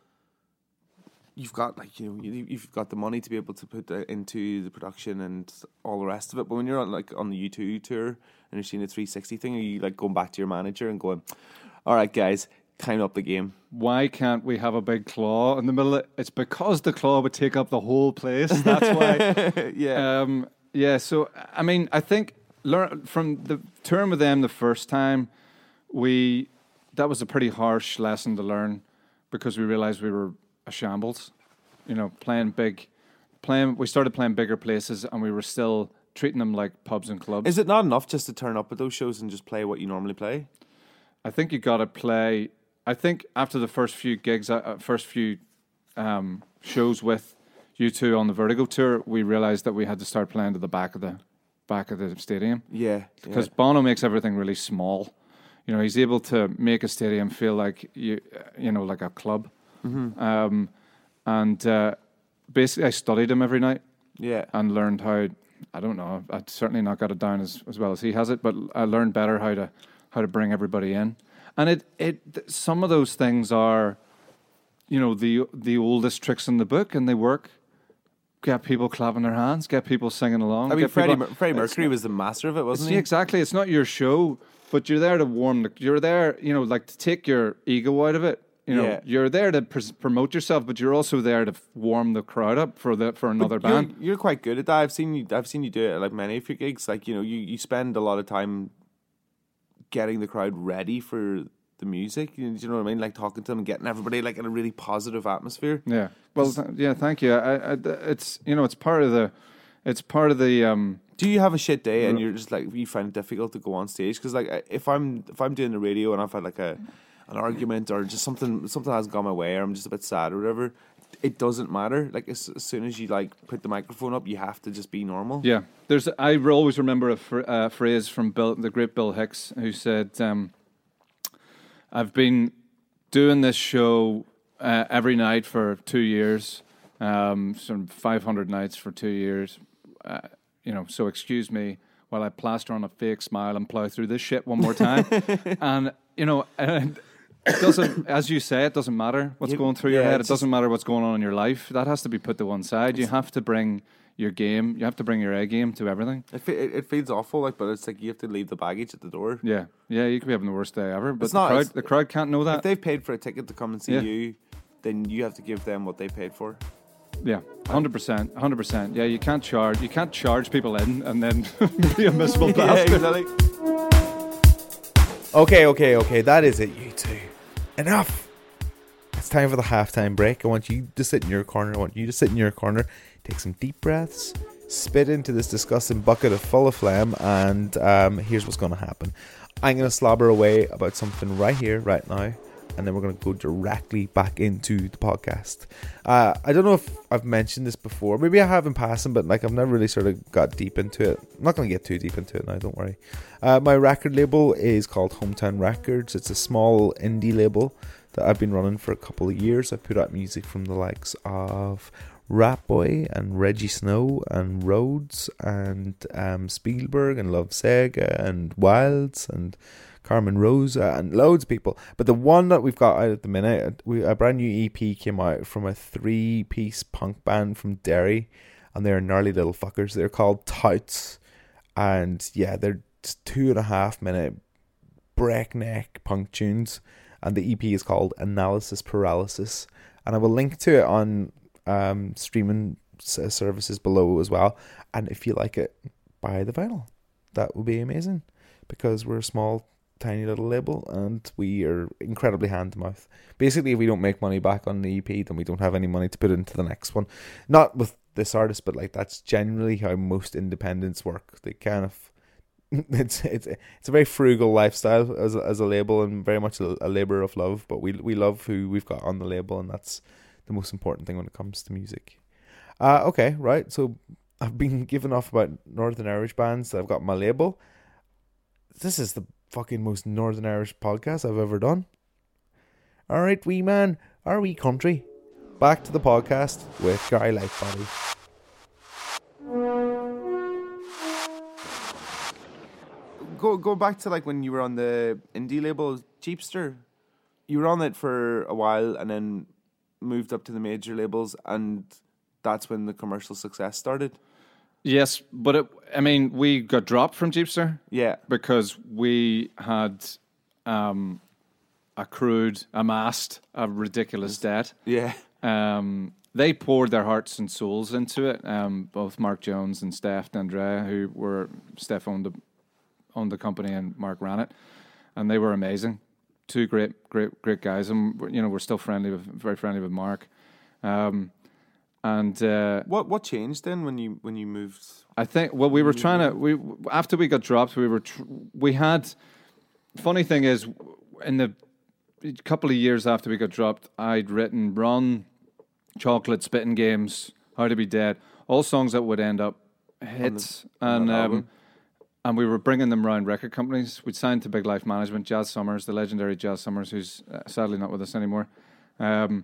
you've got like you know you, you've got the money to be able to put the, into the production and all the rest of it. But when you're on like on the U two tour and you're seeing a three sixty thing, are you like going back to your manager and going, "All right, guys, climb up the game"? Why can't we have a big claw in the middle? Of, it's because the claw would take up the whole place. That's why. yeah. Um, yeah. So I mean, I think learn from the term with them the first time, we that was a pretty harsh lesson to learn because we realized we were a shambles. You know, playing big, playing. We started playing bigger places, and we were still treating them like pubs and clubs. Is it not enough just to turn up at those shows and just play what you normally play? I think you got to play. I think after the first few gigs, uh, first few um, shows with U two on the Vertigo tour, we realized that we had to start playing to the back of the back of the stadium Yeah. because yeah. Bono makes everything really small. You know, he's able to make a stadium feel like you, you know, like a club. Mm-hmm. Um, and uh, basically, I studied him every night Yeah. and learned how. I don't know. I'd certainly not got it down as, as well as he has it, but I learned better how to how to bring everybody in. And it it some of those things are, you know, the the oldest tricks in the book, and they work. Get people clapping their hands, get people singing along. I mean, get Freddie, people, Mer- Freddie it's Mercury not- was the master of it, wasn't See, he? exactly. It's not your show, but you're there to warm. The, you're there, you know, like to take your ego out of it. You know, Yeah. you're there to pres promote yourself, but you're also there to f- warm the crowd up for the for another But you're, band. You're quite good at that. I've seen you. I've seen you do it at like many of your gigs. Like you know, you, you spend a lot of time getting the crowd ready for the music. You know, do you know what I mean? Like talking to them and getting everybody like in a really positive atmosphere. Yeah. Well, th- yeah. Thank you. I, I, it's you know, it's part of the, it's part of the. Um, Do you have a shit day and you're just like you find it difficult to go on stage? Because like I- if I'm if I'm doing the radio and I've had like a an argument or just something something hasn't gone my way or I'm just a bit sad or whatever, it doesn't matter. Like as, as soon as you like put the microphone up, you have to just be normal. Yeah, there's. I always remember a fr- uh, phrase from Bill, the great Bill Hicks, who said, um, "I've been doing this show uh, every night for two years, um, some five hundred nights for two years. Uh, you know, so excuse me while I plaster on a fake smile and plow through this shit one more time." And you know, and it doesn't, as you say, it doesn't matter what's You- going through your yeah, head. It it's just- doesn't matter what's going on in your life. That has to be put to one side. You have to bring your game. You have to bring your A game to everything. It, fe- it it feels awful, like, but it's like you have to leave the baggage at the door. Yeah, yeah. You could be having the worst day ever, but It's the not- crowd, it's- the crowd can't know If that. they've paid for a ticket to come and see Yeah. you, then you have to give them what they paid for. Yeah, hundred percent, hundred percent. Yeah, you can't charge. You can't charge people in and then be a miserable Yeah, bastard. exactly. Okay, okay, okay. That is it, you two. Enough. It's time for the halftime break. I want you to sit in your corner. I want you to sit in your corner. Take some deep breaths. Spit into this disgusting bucket of full of phlegm. And um, here's what's going to happen. I'm going to slobber away about something right here, right now. And then we're going to go directly back into the podcast. Uh, I don't know if I've mentioned this before. Maybe I have in passing, but like I've never really sort of got deep into it. I'm not going to get too deep into it now, don't worry. Uh, my record label is called Hometown Records. It's a small indie label that I've been running for a couple of years. I've put out music from the likes of Rat Boy and Reggie Snow and Rhodes and um, Spielberg and Love Sega and Wilds and Carmen Rosa and loads of people. But the one that we've got out at the minute, we, a brand new E P came out from a three-piece punk band from Derry, and they're gnarly little fuckers. They're called Touts, and yeah, they're just two and a half minute breakneck punk tunes, and the E P is called Analysis Paralysis, and I will link to it on um, streaming s- services below as well. And if you like it, buy the vinyl. That would be amazing, because we're a small tiny little label and we are incredibly hand to mouth. Basically, if we don't make money back on the E P, then we don't have any money to put into the next one. Not with this artist, but like that's generally how most independents work. They kind of it's it's it's a very frugal lifestyle as a, as a label, and very much a, a labor of love. But we we love who we've got on the label, and that's the most important thing when it comes to music. Uh, okay, right. So I've been giving off about Northern Irish bands that I've got on my label. This is the fucking most Northern Irish podcast I've ever done. All right, wee man, our wee country. Back to the podcast with Gary Lightbody. Go go back to like when you were on the indie label Jeepster. You were on it for a while and then moved up to the major labels, and that's when the commercial success started. Yes, but it, I mean, we got dropped from Jeepster. Yeah. Because we had um, accrued, amassed a ridiculous debt. Yeah. Um, they poured their hearts and souls into it. Um, both Mark Jones and Steph D'Andrea, who were Steph owned the owned the company and Mark ran it, and they were amazing. Two great, great, great guys, and you know we're still friendly with, very friendly with Mark. Um, and uh, What what changed then when you when you moved? I think well, we were trying to we after we got dropped, we were tr- we had. Funny thing is, in the couple of years after we got dropped, I'd written Run, Chocolate, Spitting Games, How to Be Dead, all songs that would end up hits, on the- on and that um, album. and we were bringing them around record companies. We'd signed to Big Life Management, Jazz Summers, the legendary Jazz Summers, who's uh, sadly not with us anymore. Um,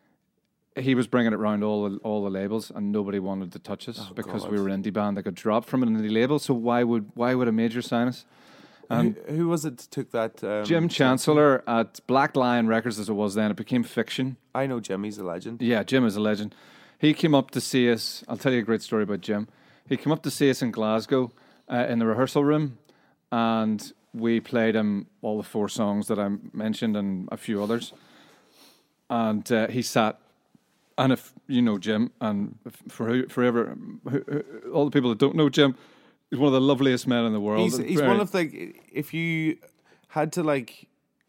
he was bringing it around all the, all the labels, and nobody wanted to touch us Oh, because God. we were an indie band that got dropped from an indie label. So why would why would a major sign us? And who, who was it that took that? Um, Jim Chancellor at Black Lion Records, as it was then, it became Fiction. I know Jim. He's a legend. Yeah, Jim is a legend. He came up to see us. I'll tell you a great story about Jim. He came up to see us in Glasgow uh, in the rehearsal room, and we played him all the four songs that I mentioned and a few others. And uh, he sat, and if you know Jim, and if for who, forever, who, who, all the people that don't know Jim, he's one of the loveliest men in the world. He's he's Very- one of the. If you had to like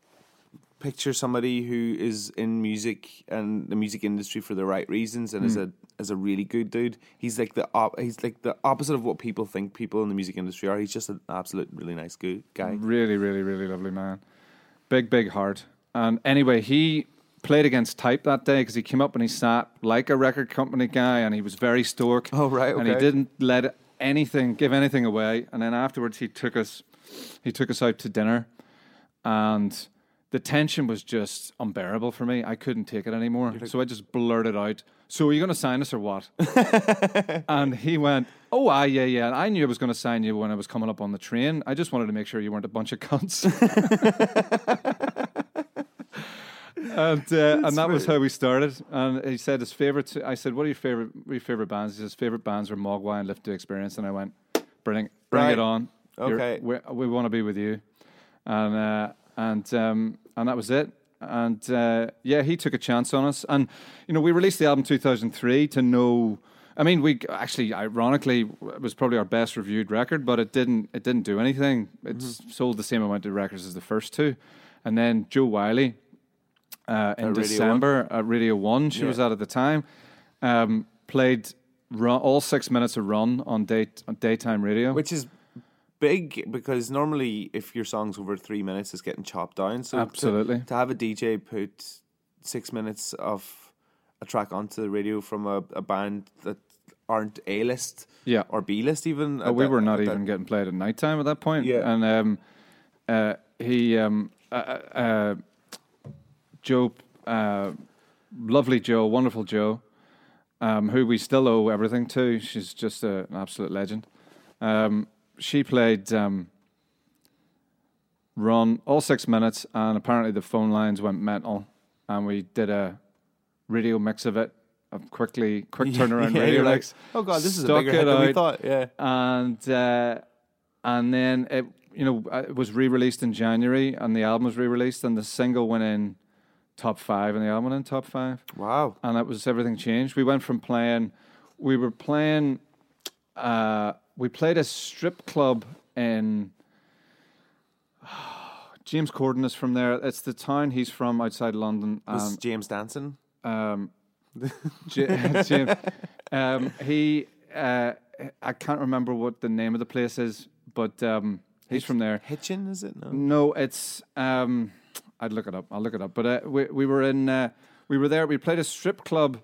picture somebody who is in music and the music industry for the right reasons and is a is a really good dude, he's like the op- he's like the opposite of what people think people in the music industry are. He's just an absolute really nice good guy. Really, really, really lovely man. Big, big heart. And anyway, he played against Type that day because he came up and he sat like a record company guy, and he was very stoic. Oh, right, And he okay. didn't let anything, give anything away. And then afterwards, he took us, he took us out to dinner, and the tension was just unbearable for me. I couldn't take it anymore. So I just blurted out, "So are you going to sign us or what?" And he went, "Oh, aye, yeah, yeah. I knew I was going to sign you when I was coming up on the train. I just wanted to make sure you weren't a bunch of cunts." and uh, and that was how we started. And he said his favorite. I said, "What are your favorite? What are your favorite bands?" He says, "Favorite bands were Mogwai and Lift to Experience." And I went, "Bring, bring Right. it on. You're- Okay. we, we want to be with you." And uh, and um, and that was it. And uh, yeah, he took a chance on us. And you know, we released the album two thousand three to know. I mean, we actually, ironically, it was probably our best reviewed record, but it didn't. It didn't do anything. It Mm-hmm. sold the same amount of records as the first two. And then Joe Wiley, uh, in At Radio December at Radio One, she Yeah. was at at the time, um, played run, all six minutes of Run on day on daytime radio. Which is big because normally if your song's over three minutes, it's getting chopped down. So to- Absolutely. to, have a D J put six minutes of a track onto the radio from a, a band that aren't A list Yeah. or B list even. Oh, at we that- were not at that- even getting played at night time at that point. Yeah. And um, uh, he, um, uh, uh, Joe, uh, lovely Joe, wonderful Joe, um, who we still owe everything to. She's just a, an absolute legend. Um, she played um, Run all six minutes, and apparently the phone lines went mental, and we did a radio mix of it. A quickly, quick turnaround Yeah, radio you're like, mix. oh god, this is a Stuck bigger it hit than we out. thought. Yeah. and uh, and then it you know it was re-released in January, and the album was re-released, and the single went in top five, and the album went in top five, Wow. and that was everything changed. We went from playing, we were playing, uh, we played a strip club in. James Corden is from there. It's the town he's from outside London. Was and, James Danson? um, J- James, um, he, uh, I can't remember what the name of the place is, but um, he's from there. Hitchin, is it? No. No, it's um, I'd look it up. I'll look it up. But uh, we we were in uh, we were there. We played a strip club,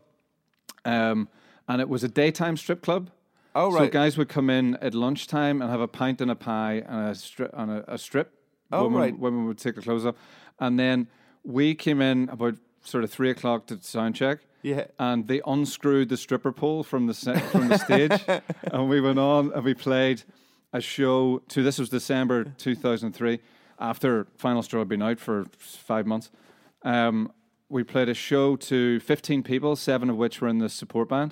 um, and it was a daytime strip club. Oh, So right. guys would come in at lunchtime and have a pint and a pie and a strip on a, a strip. Oh, women, right. Women would take their clothes off, and then we came in about sort of three o'clock to sound check. Yeah. And they unscrewed the stripper pole from the se- from the stage, and we went on and we played a show. To this was December two thousand three, after Final Straw had been out for five months. Um, we played a show to fifteen people, seven of which were in the support band,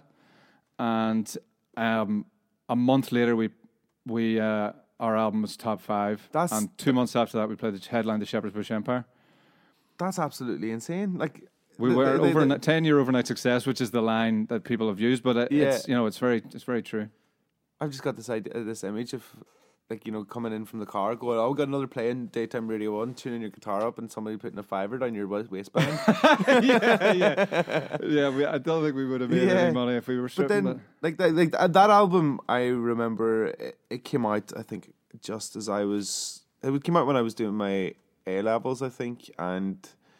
and um, a month later we we uh, our album was top five. That's- and two months after that we played the headline, the Shepherd's Bush Empire. That's absolutely insane. Like We the- were the- the- over the- ten year overnight success, which is the line that people have used, but it, Yeah. it's you know it's very it's very true. I've just got this idea, this image of like you know coming in from the car, going, "Oh, we got another play in daytime radio one," tuning your guitar up, and somebody putting a fiver down your wa- waistband. yeah, yeah, yeah. We, I don't think we would have made Yeah. any money if we were But stripping. then, like that, like that, that album, I remember it, it came out. I think just as I was, it came out when I was doing my A levels, I think, and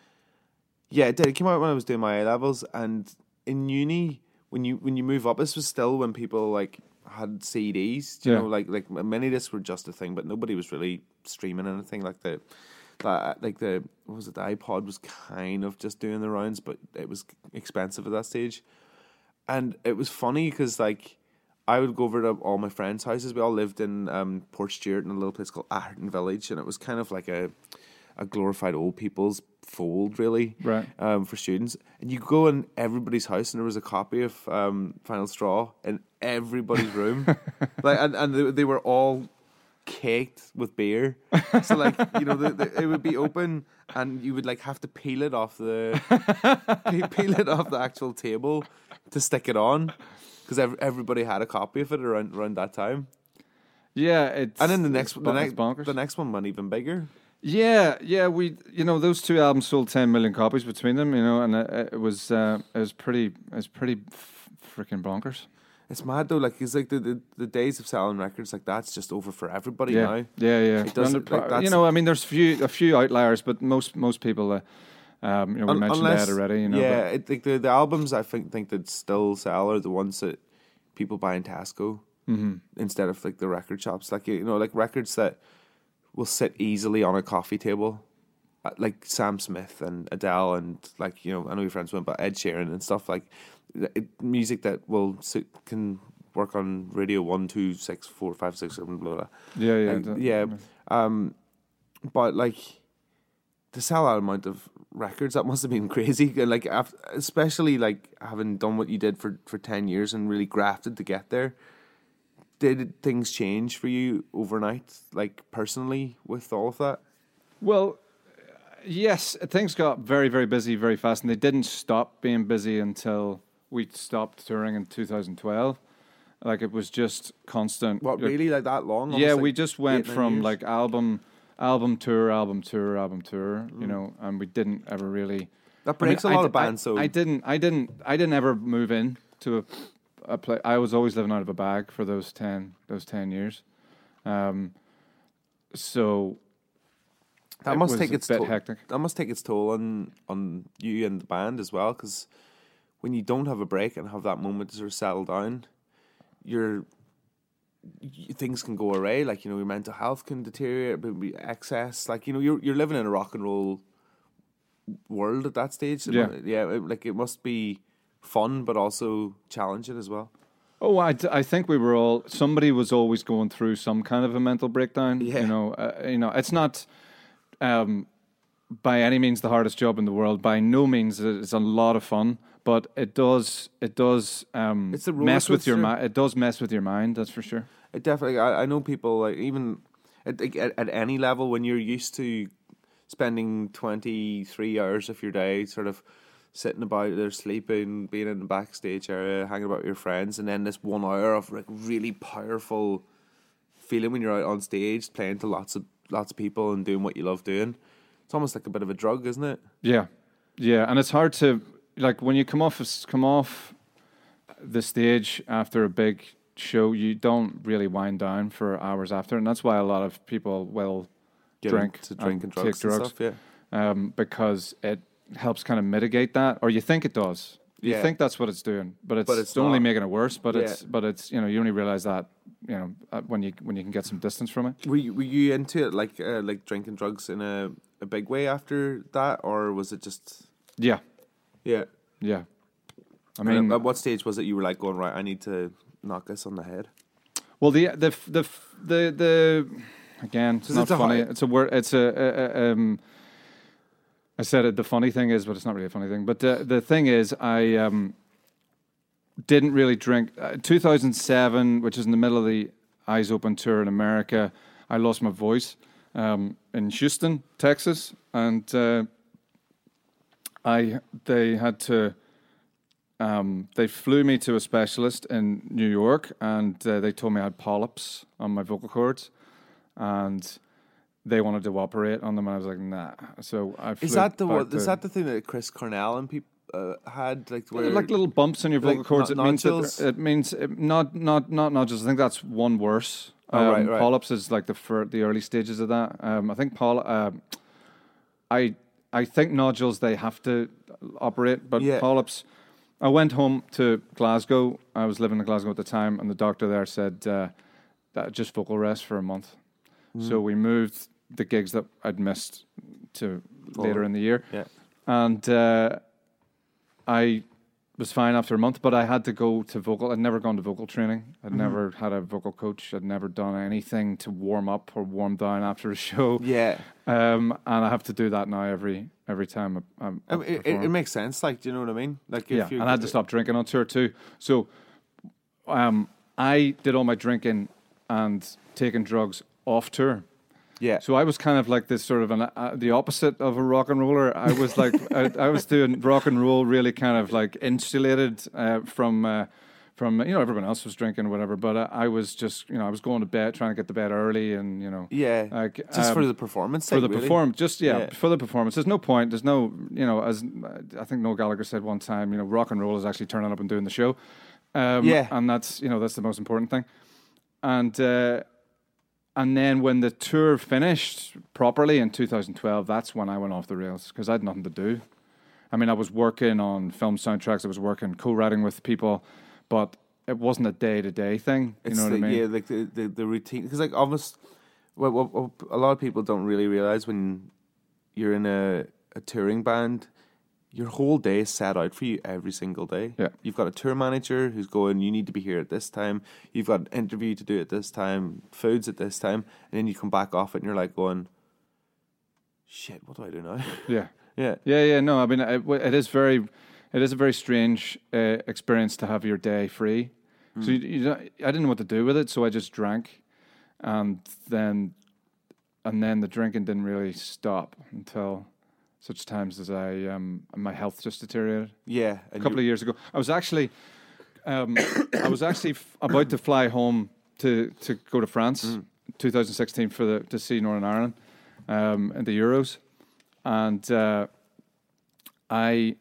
yeah, it did. It came out when I was doing my A levels, and in uni, when you when you move up, this was still when people like had C Ds. You Yeah. know, like like many discs were just a thing, but nobody was really streaming anything like the. That, like the what was it? The iPod was kind of just doing the rounds, but it was expensive at that stage. And it was funny because like I would go over to all my friends' houses. We all lived in um, Port Stewart in a little place called Atherton Village, and it was kind of like a a glorified old people's fold, really, Right. um, for students. And you go in everybody's house, and there was a copy of um, Final Straw in everybody's room, like, and and they, they were all caked with beer. So like you know, the, the, it would be open, and you would like have to peel it off the pe- peel it off the actual table to stick it on, because ev- everybody had a copy of it around around that time. Yeah, it's And then the next it's the bon- next it's bonkers. the next one went even bigger. Yeah, yeah, we you know those two albums sold ten million copies between them, you know, and it, it was uh, it was pretty it was pretty f- freaking bonkers. It's mad though, like it's like the, the, the days of selling records like that's just over for everybody Yeah, now. yeah, yeah. It doesn't- And the- like, that's- you know, I mean, there's few a few outliers, but most most people, uh, um, you know, we Un- mentioned that already. You know, yeah, but- I think the the albums I think think that still sell are the ones that people buy in Tesco Mm-hmm. instead of like the record shops. Like you know, like records that will sit easily on a coffee table, uh, like Sam Smith and Adele and like you know I know your friends went, but Ed Sheeran and stuff like it, music that will sit, can work on radio one, two, six, four, five, six, seven, blah blah. yeah, yeah, Like, that- yeah. Um, but like to sell that amount of records, that must have been crazy. Like, af- especially like having done what you did for, for ten years and really grafted to get there. Did things change for you overnight, like personally, with all of that? Well, yes, things got very, very busy very fast, and they didn't stop being busy until we stopped touring in two thousand twelve. Like it was just constant. What really, like that long? Yeah, Almost, we like, just went eight, nine from years? like album, album tour, album tour, album tour. Mm. You know, and we didn't ever really. that breaks I mean, a lot I of d- I- bands. so I didn't, I didn't, I didn't ever move in to a, a place. I was always living out of a bag for those ten, those ten years. Um, so that it must was take a its bit toll. hectic. That must take its toll on on you and the band as well, because when you don't have a break and have that moment to sort of settle down, you're y- things can go awry. Like you know, your mental health can deteriorate, but be excess. Like you know, you're you're living in a rock and roll world at that stage. Yeah. yeah. it- Like it must be fun, but also challenging as well. Oh, I, d- I think we were all. Somebody was always going through some kind of a mental breakdown. Yeah. You know, uh, you know, it's not um, by any means the hardest job in the world. By no means it's a lot of fun, but it does it does um, It's a roller mess with your coaster. mind. It does mess with your mind. That's for sure. It definitely. I, I know people like even at, like, at at any level when you're used to spending twenty three hours of your day sort of sitting about there sleeping, being in the backstage area, hanging about with your friends, and then this one hour of like really powerful feeling when you're out on stage playing to lots of lots of people and doing what you love doing. It's almost like a bit of a drug, isn't it? Yeah, yeah, and it's hard to like when you come off come off the stage after a big show, you don't really wind down for hours after, and that's why a lot of people will Get drink into drink and, and drugs take drugs. and stuff. Yeah. um, because it helps kind of mitigate that, or you think it does. You Yeah. think that's what it's doing, but it's, But it's only not. making it worse. But Yeah. it's but it's you know you only realize that you know uh, when you when you can get some distance from it. Were you, were you into it like uh, like drinking drugs in a, a big way after that, or was it just Yeah, yeah? yeah. I I mean, mean, at what stage was it you were like going, right, I need to knock this on the head? well, the the the the the again, it's Because not it's a funny. high- It's a word. It's a, a, a um. I said it. The funny thing is, but it's not really a funny thing. But the the thing is, I um. didn't really drink. Uh, two thousand seven, which is in the middle of the Eyes Open tour in America, I lost my voice um, in Houston, Texas, and uh, I they had to. Um, they flew me to a specialist in New York, and uh, they told me I had polyps on my vocal cords, and they wanted to operate on them, and I was like, nah. So I flew Is that the back what, to- is that the thing that Chris Cornell and people uh, had like where like little bumps in your vocal like cords. no- It means that nodules? they're- it means it, not not not nodules. I think that's one worse. Oh, um, right, right. Polyps is like the fir- the early stages of that. Um, I think poly- uh, I I think nodules they have to operate, but Yeah. polyps. I went home to Glasgow. I was living in Glasgow at the time, and the doctor there said uh, that just vocal rest for a month. Mm. So we moved the gigs that I'd missed to later Forward. in the year. Yeah. And uh, I was fine after a month, but I had to go to vocal. I'd never gone to vocal training. I'd Mm-hmm. never had a vocal coach. I'd never done anything to warm up or warm down after a show. Yeah, Um, and I have to do that now every every time I, I'm. I mean, it, it, it makes sense. Like, do you know what I mean? Like, if yeah, you and I had to stop drinking on tour too. So, um, I did all my drinking and taking drugs off tour. Yeah, So I was kind of like this sort of an, uh, the opposite of a rock and roller. I was like I, I was doing rock and roll really kind of like insulated uh, from uh, from you know everyone else was drinking or whatever, but I, I was just you know I was going to bed trying to get to bed early and you know yeah. like, Just for um, the performance. for sake, the really. performance, just yeah, Yeah. for the performance. There's no point. There's no, you know, as I think Noel Gallagher said one time, you know, rock and roll is actually turning up and doing the show. Um, Yeah. and that's you know that's the most important thing. And uh, and then when the tour finished properly in two thousand twelve, that's when I went off the rails because I had nothing to do. I mean, I was working on film soundtracks. I was working co-writing with people, but it wasn't a day-to-day thing. You It's know what the, I mean? Yeah, like the, the, the routine. Because like almost, what, what, what a lot of people don't really realize when you're in a, a touring band, your whole day is set out for you every single day. Yeah. You've got a tour manager who's going, you need to be here at this time. You've got an interview to do at this time, foods at this time. And then you come back off it and you're like going, shit, what do I do now? Yeah. yeah. Yeah, yeah, no. I mean, it, it is very, it is a very strange uh, experience to have your day free. So you, you don't, I didn't know what to do with it, so I just drank, and then, and then the drinking didn't really stop until such times as I, um, my health just deteriorated. Yeah. A couple of years ago, I was actually, um, I was actually f- about to fly home to to go to France, twenty sixteen for the to see Northern Ireland, um, in the Euros, and uh, I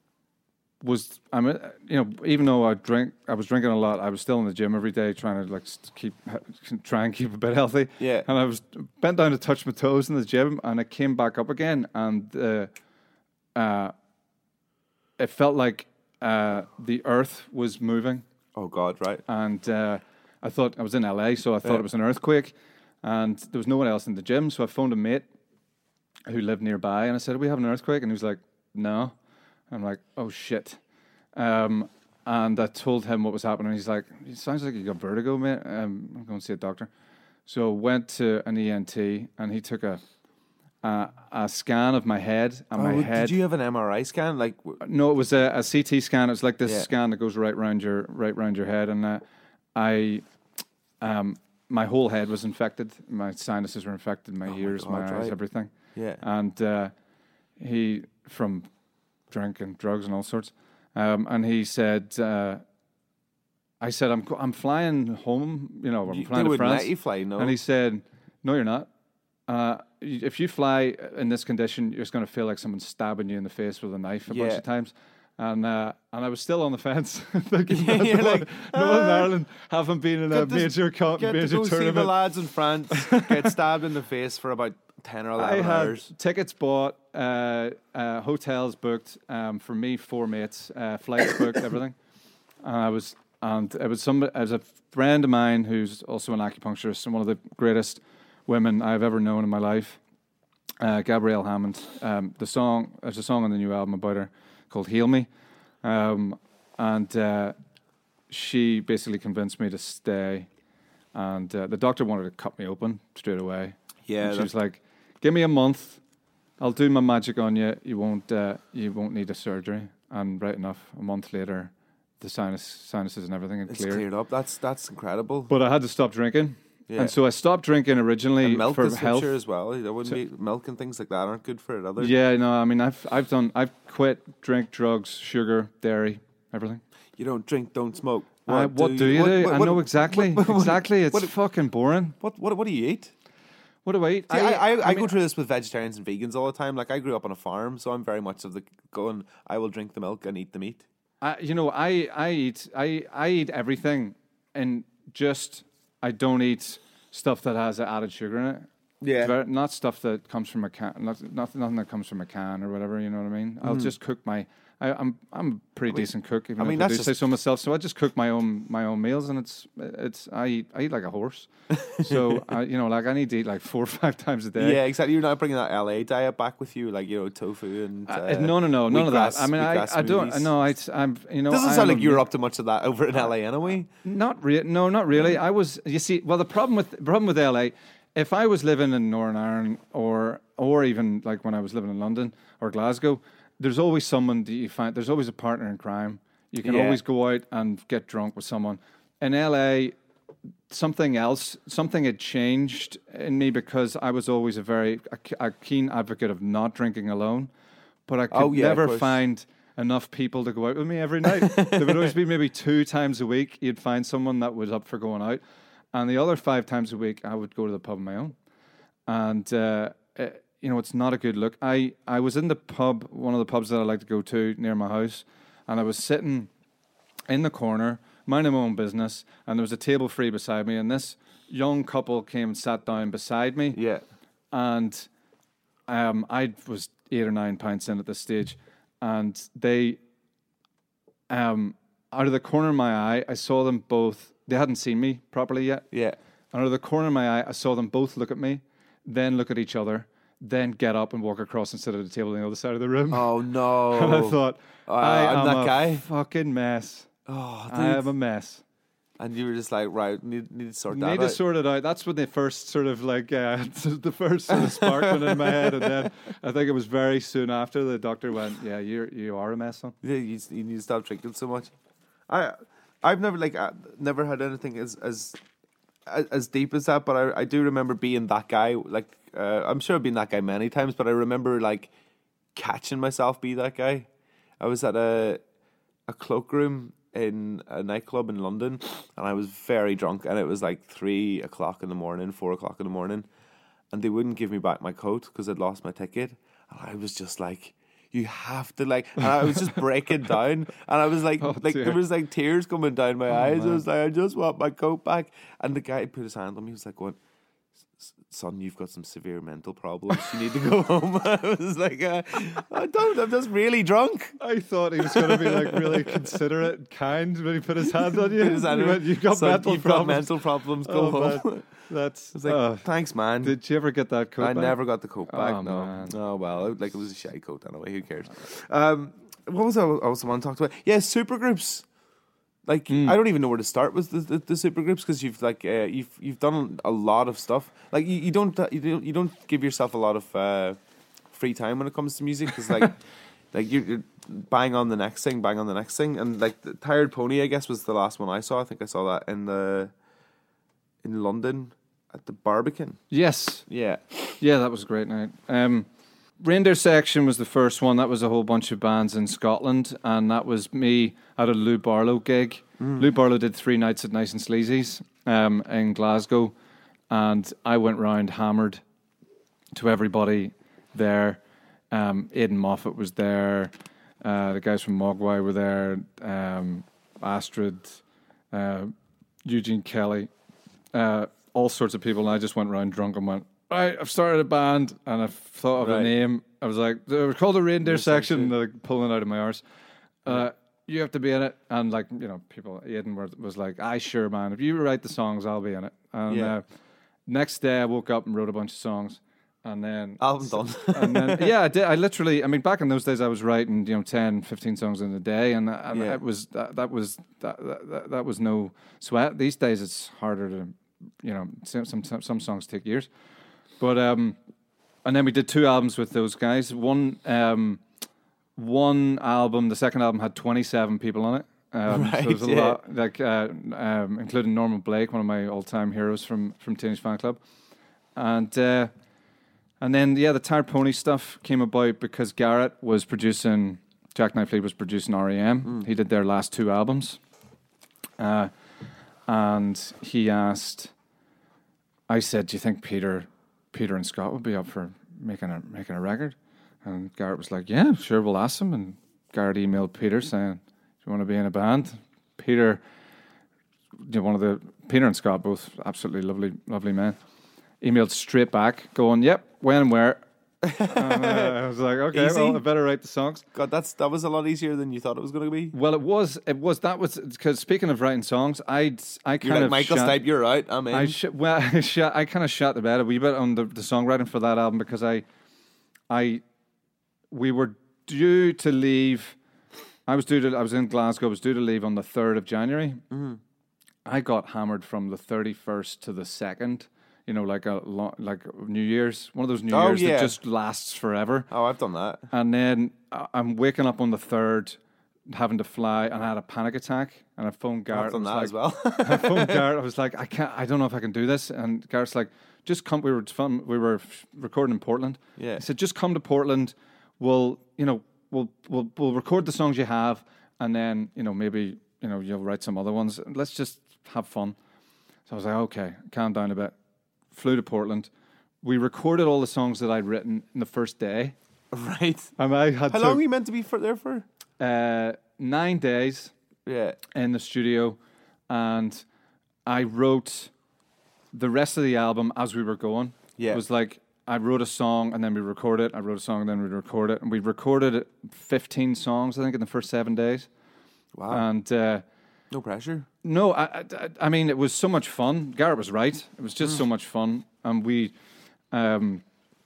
was I'm a, you know even though I drink I was drinking a lot, I was still in the gym every day trying to like s- keep try and keep a bit healthy. Yeah. And I was bent down to touch my toes in the gym, and I came back up again, and uh, uh, it felt like uh, the earth was moving, Oh, God, right. and uh, I thought I was in L A, so I thought Yeah. it was an earthquake, and there was no one else in the gym, so I phoned a mate who lived nearby, and I said, "Are we having an earthquake?" And he was like, "No." I'm like, "Oh shit." Um, and I told him what was happening. He's like, "It sounds like you got vertigo, mate. Um, I'm going to see a doctor." So went to an E N T, and he took a a, a scan of my head, and my Oh, head. did you have an M R I scan? Like, w- No, it was a, a C T scan. It was like this Yeah. scan that goes right round your right round your head, and uh, I, um, my whole head was infected. My sinuses were infected. My Oh my ears, God, my eyes, right. everything. yeah. And uh, he from drink and drugs and all sorts. Um, and he said, uh, I said, I'm go- I'm flying home. You know, I'm You- they flying to wouldn't France. let you fly, no? And he said, "No, you're not. Uh, y- if you fly in this condition, you're just going to feel like someone's stabbing you in the face with a knife a bunch Yeah. of times." And uh, and I was still on the fence, thinking Yeah, that you're Northern, like, Northern "Ah, Ireland haven't been in a get to- major con- Get to major go see the tournament. lads in France get stabbed in the face for about ten or I eleven had hours. tickets bought, uh, uh, hotels booked um, for me, four mates, uh, flights booked, everything. And I was, and it was some, it was a friend of mine who's also an acupuncturist and one of the greatest women I've ever known in my life, uh, Gabrielle Hammond. Um, the song, there's a song on the new album about her called "Heal Me," um, and uh, she basically convinced me to stay. And uh, the doctor wanted to cut me open straight away. Yeah, And she that's- was like, "Give me a month, I'll do my magic on you. You won't, uh, you won't need a surgery." And right enough, a month later, the sinus, sinuses and everything had It's cleared. cleared up. That's that's incredible. But I had to stop drinking, Yeah. and so I stopped drinking originally And milk for is I'm health. sure as well. There wouldn't be milk and things like that aren't good for it either. Yeah, no, I mean, I've I've done, I've quit drink, drugs, sugar, dairy, everything. You don't drink, don't smoke. Uh, what do you what- do? what- I what- know exactly, what- what- exactly. It's what- fucking boring. What what what do you eat? What do I eat? See, I, I, I, mean, go through this with vegetarians and vegans all the time. Like I grew up on a farm, so I'm very much of the going. I will drink the milk and eat the meat. I, you know, I, I eat I, I eat everything, and just I don't eat stuff that has added sugar in it. Yeah. Ver- not stuff that comes from a can, not, not nothing that comes from a can or whatever. You know what I mean? I'll just cook my. I, I'm I'm a pretty decent cook. Even I mean, if I that's do say just- so myself. So I just cook my own my own meals, and it's it's I eat I eat like a horse. So I, you know, like I need to eat like four or five times a day. Yeah, exactly. You're not bringing that L A diet back with you, like you know, tofu and uh, Uh, no, no, no, none of that. wheatgrass- I mean, I, wheatgrass I don't. smoothies. No, I, I'm. You know, Doesn't I'm sound a like you're meat- up to much of that over in L A anyway. Not really. No, not really. I was. You see, well, the problem with the problem with L A, if I was living in Northern Ireland or or even like when I was living in London or Glasgow, there's always someone that you find. There's always a partner in crime. You can Yeah. always go out and get drunk with someone. In L A, something else, something had changed in me because I was always a very a, a keen advocate of not drinking alone, but I could Oh, yeah, of never course. find enough people to go out with me every night. There would always be maybe two times a week you'd find someone that was up for going out, and the other five times a week I would go to the pub on my own. And uh, uh, you know, it's not a good look. I I was in the pub, one of the pubs that I like to go to near my house, and I was sitting in the corner, minding my own business, and there was a table free beside me, and this young couple came and sat down beside me, Yeah, and um, I was eight or nine pints in at this stage, and they, um, out of the corner of my eye, I saw them both. They hadn't seen me properly yet. yeah. And out of the corner of my eye, I saw them both look at me, then look at each other, then get up and walk across and sit at a table on the other side of the room. Oh no! And I thought, Uh, I I'm am that a guy. fucking mess. oh, I am dude. a mess. And you were just like, right, need need to sort that Need out. to sort it out. That's when they first sort of like uh, the first sort of spark went in my head, and then I think it was very soon after the doctor went, "Yeah, you you are a mess, son." Yeah, you, you need to stop drinking so much. I, I've never like uh, never had anything as as as as deep as that, but I I do remember being that guy. Like uh, I'm sure I've been that guy many times, but I remember like catching myself be that guy. I was at a a cloakroom in a nightclub in London, and I was very drunk, and it was like three o'clock in the morning, four o'clock in the morning, and they wouldn't give me back my coat because I'd lost my ticket, and I was just like, you have to like, and I was just breaking down, and I was like, Oh, like dear. there was like tears coming down my eyes. I man. was like, I just want my coat back, and the guy put his hand on me. He was like, going, son, you've got some severe mental problems. You need to go home. I was like, uh, I don't, I'm just really drunk. I thought he was going to be like really considerate and kind when he put his hand on you. Put his hand He on went, me. you got Son, mental you've problems. got mental problems. Go Oh, home. man. That's. I was like, uh, thanks, man. did you ever get that coat I back? never got the coat back. Oh, no. man. Oh, well, it- like it was a shitty coat anyway. Who cares? Um, what was I also want to talk about? Yeah, supergroups. Like Hmm. I don't even know where to start with the the, the supergroups because you've like uh, you've you've done a lot of stuff. Like you, you don't you don't you don't give yourself a lot of uh, free time when it comes to music because like like you're, you're bang on the next thing, bang on the next thing, and like the Tired Pony, I guess, was the last one I saw. I think I saw that in the in London at the Barbican. Yes. Yeah. Yeah, that was a great night. Um, Reindeer Section was the first one. That was a whole bunch of bands in Scotland, and that was me at a Lou Barlow gig. Lou Barlow did three nights at Nice and Sleazy's um, in Glasgow, and I went round hammered to everybody there. Um, Aidan Moffat was there. Uh, the guys from Mogwai were there. Um, Astrid, uh, Eugene Kelly, uh, all sorts of people. And I just went around drunk and went, right, I've started a band and I've thought of Right. a name. I was like, they were called the Reindeer Reindeer Section, Section. like pulling out of my arse. Uh, you have to be in it. And like, you know, people, Aidan were, was like, aye, sure, man. If you write the songs, I'll be in it. And Yeah. uh, next day I woke up and wrote a bunch of songs. And then Album done. and then, yeah, I did. I literally, I mean, back in those days, I was writing, you know, ten, fifteen songs in a day, and, and Yeah. it was that, that was that, that that was no sweat. These days, it's harder to, you know, some some, some songs take years, but um, and then we did two albums with those guys. One um, one album, the second album had twenty-seven people on it. Um, so Right, there was a yeah. lot, like uh, um, including Norman Blake, one of my all-time heroes from from Teenage Fan Club, and. Uh, And then, yeah, the Tired Pony stuff came about because Garrett was producing, Jack Knightley was producing R E M. Mm. He did their last two albums. Uh, and he asked, I said, do you think Peter Peter and Scott would be up for making a making a record? And Garrett was like, yeah, sure, we'll ask him. And Garrett emailed Peter saying, do you want to be in a band? Peter, you know, one of the, Peter and Scott, both absolutely lovely, lovely men. Emailed straight back, going, "Yep, when and where." And, uh, I was like, "Okay, Easy. well, I better write the songs." God, that's that was a lot easier than you thought it was going to be. Well, it was, it was that was because speaking of writing songs, I'd I kind You're like of Michael shot, Stipe, you're out. I'm in. I sh- well, I, shot, I kind of shot the bed a wee bit on the, the songwriting for that album because I, I, we were due to leave. I was due to. I was in Glasgow. I was due to leave on the third of January. Mm-hmm. I got hammered from the thirty-first to the second. You know, like a lo- like New Year's, one of those New Oh, Years yeah. that just lasts forever. oh, I've done that. And then I- I'm waking up on the third, having to fly, and I had a panic attack. And I phoned Garrett. I've done and that was as like, well. I phoned Garrett. I was like, I can't. I don't know if I can do this. And Garrett's like, just come. We were film, We were f- recording in Portland. Yeah. He said, just come to Portland. We'll, you know, we'll we'll we'll record the songs you have, and then you know maybe you know you'll write some other ones. Let's just have fun. So I was like, okay, calm down a bit. Flew to Portland. We recorded all the songs that I'd written in the first day. Right. And I had How long were you meant to be for there for? uh, nine days Yeah. in the studio, and I wrote the rest of the album as we were going. Yeah. It was like I wrote a song and then we record it. I wrote a song and then we record it, and we recorded fifteen songs I think in the first seven days. Wow. And uh, no pressure. no, I, I, I mean it was so much fun. Garrett was right. It was just Mm. so much fun, and we, um,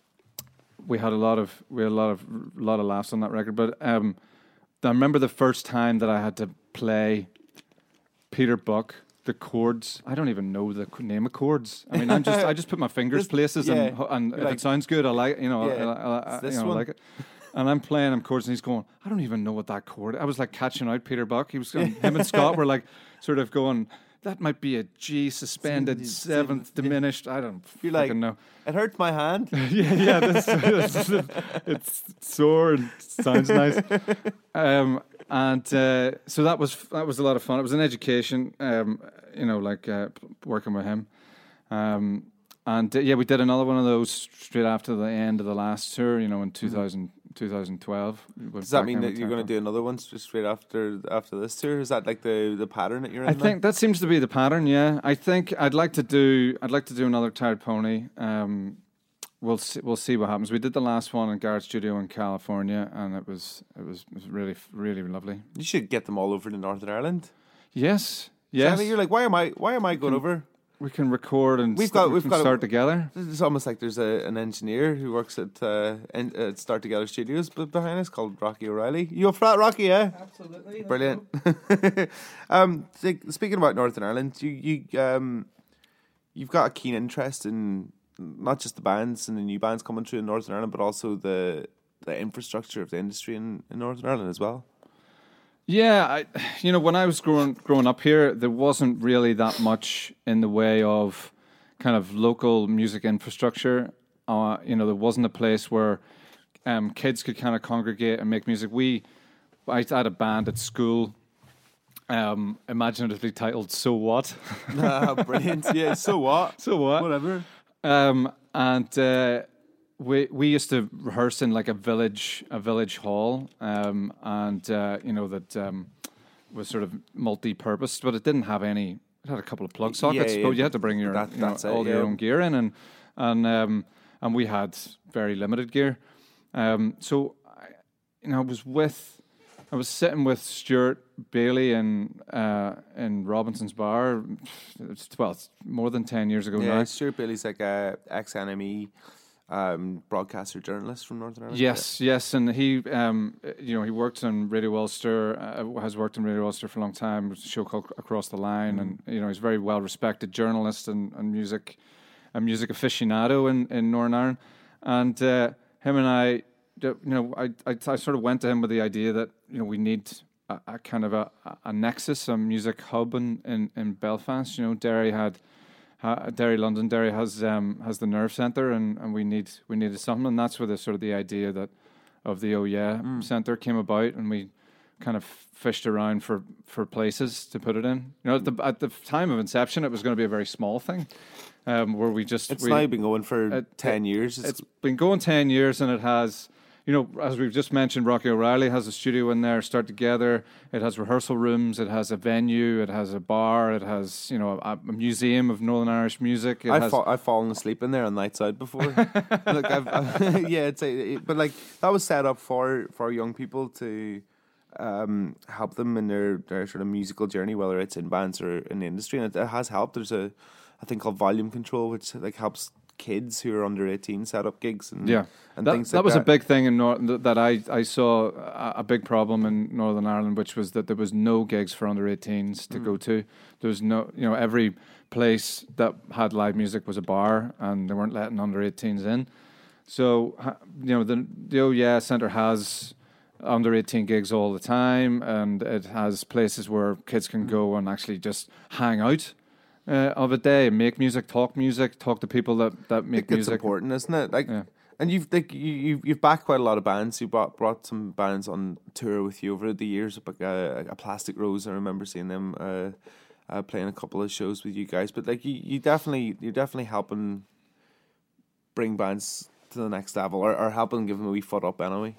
we had a lot of we had a lot of a lot of laughs on that record. But um, I remember the first time that I had to play Peter Buck, the chords. I don't even know the c- name of chords. I mean, I'm just I just put my fingers Just- places, yeah. and, and if Like- it sounds good, I like you know, Yeah, I, I, I, it's this you know, I one. like it. And I'm playing him chords, and he's going, I don't even know what that chord. I was like catching out Peter Buck. He was going, him and Scott were like sort of going, that might be a G suspended seventh diminished. I don't You're like, fucking know. it hurts my hand. yeah, yeah, this, this, it's sore and sounds nice. Um, and uh, so that was that was a lot of fun. It was an education, um, you know, like uh, p- working with him. Um, and uh, yeah, we did another one of those straight after the end of the last tour, you know, in two thousand, twenty twelve. Does that mean that you're going to do another one just straight after after this tour? Is that like the, the pattern that you're in? I now? think that seems to be the pattern. Yeah, I think I'd like to do. I'd like to do another Tired Pony. Um, we'll see, we'll see what happens. We did the last one in Garrett's studio in California, and it was it was, it was really really lovely. you should get them all over to Northern Ireland. Yes, yes. Sammy, you're like, why am I? Why am I going over? we can record and We've st- got- we we've can got a- start together. It's almost like there's a, an engineer who works at uh, en- uh, Start Together Studios b- behind us called Rocky O'Reilly. You a flat Rocky, yeah? Absolutely. Brilliant. um, think- speaking about Northern Ireland, you you um, you've got a keen interest in not just the bands and the new bands coming through in Northern Ireland, but also the the infrastructure of the industry in, in Northern Ireland as well. Yeah, I, you know, when I was growing growing up here, there wasn't really that much in the way of kind of local music infrastructure. Uh, you know, there wasn't a place where um, kids could kind of congregate and make music. We, I had a band at school, um, imaginatively titled "So What." Ah, brilliant. Yeah, so what? So what? Whatever. Um, and uh, we we used to rehearse in like a village a village hall, um, and uh, you know that um, was sort of multi-purpose, but it didn't have any. It had a couple of plug sockets, yeah, but you had to bring your that- you know, that's it, all your yeah. own gear in, and and um, and we had very limited gear. Um, so I, you know, I was with I was sitting with Stuart Bailey in uh, in Robinson's Bar. It's, well, it's more than ten years ago Yeah, now. Stuart Bailey's like a ex-N M E um, broadcaster journalist from Northern Ireland. Yes, yes, and he, um, you know, he worked on Radio Ulster, uh, has worked on Radio Ulster for a long time. There's a show called Across the Line, Mm. and you know, he's a very well respected journalist and, and music, a music aficionado in, in Northern Ireland. And uh, him and I, you know, I, I I sort of went to him with the idea that you know we need a, a kind of a, a nexus, a music hub in, in, in Belfast. You know, Derry had. Uh, Derry, London, Derry has um, has the Nerve Centre, and, and we need we needed something, and that's where the sort of the idea that of the Oh Yeah Mm. Centre came about, and we kind of fished around for, for places to put it in. You know, at the at the time of inception, it was going to be a very small thing, um, where we just It's we, now been going for it- ten years. It's, it's been going ten years, and it has. You know, as we've just mentioned, Rocky O'Reilly has a studio in there, Start Together. It has rehearsal rooms. It has a venue. It has a bar. It has, you know, a, a museum of Northern Irish music. It I've, has, fa- I've fallen asleep in there on nights out before. Look, I've, I've yeah, it's a, it, but like that was set up for for young people to um, help them in their, their sort of musical journey, whether it's in bands or in the industry, and it, it has helped. There's a, a thing called Volume Control, which like helps kids who are under eighteen set up gigs and Yeah, and that, things that like was that. a big thing in Nor- th- that I, I saw a, a big problem in Northern Ireland, which was that there was no gigs for under eighteens to Mm. go to. There was no, you know, every place that had live music was a bar, and they weren't letting under eighteens in. So ha- you know, the the Oh Yeah Centre has under eighteen gigs all the time, and it has places where kids can go and actually just hang out. Uh, of a day, make music, talk music, talk to people that, that I make think it's music. important, isn't it? Like, Yeah. and you've like you you've, you've backed quite a lot of bands. You brought brought some bands on tour with you over the years. Like uh, a Plastic Rose, I remember seeing them uh, uh, playing a couple of shows with you guys. But like you, you definitely you're definitely helping bring bands to the next level, or, or helping give them a wee foot up anyway.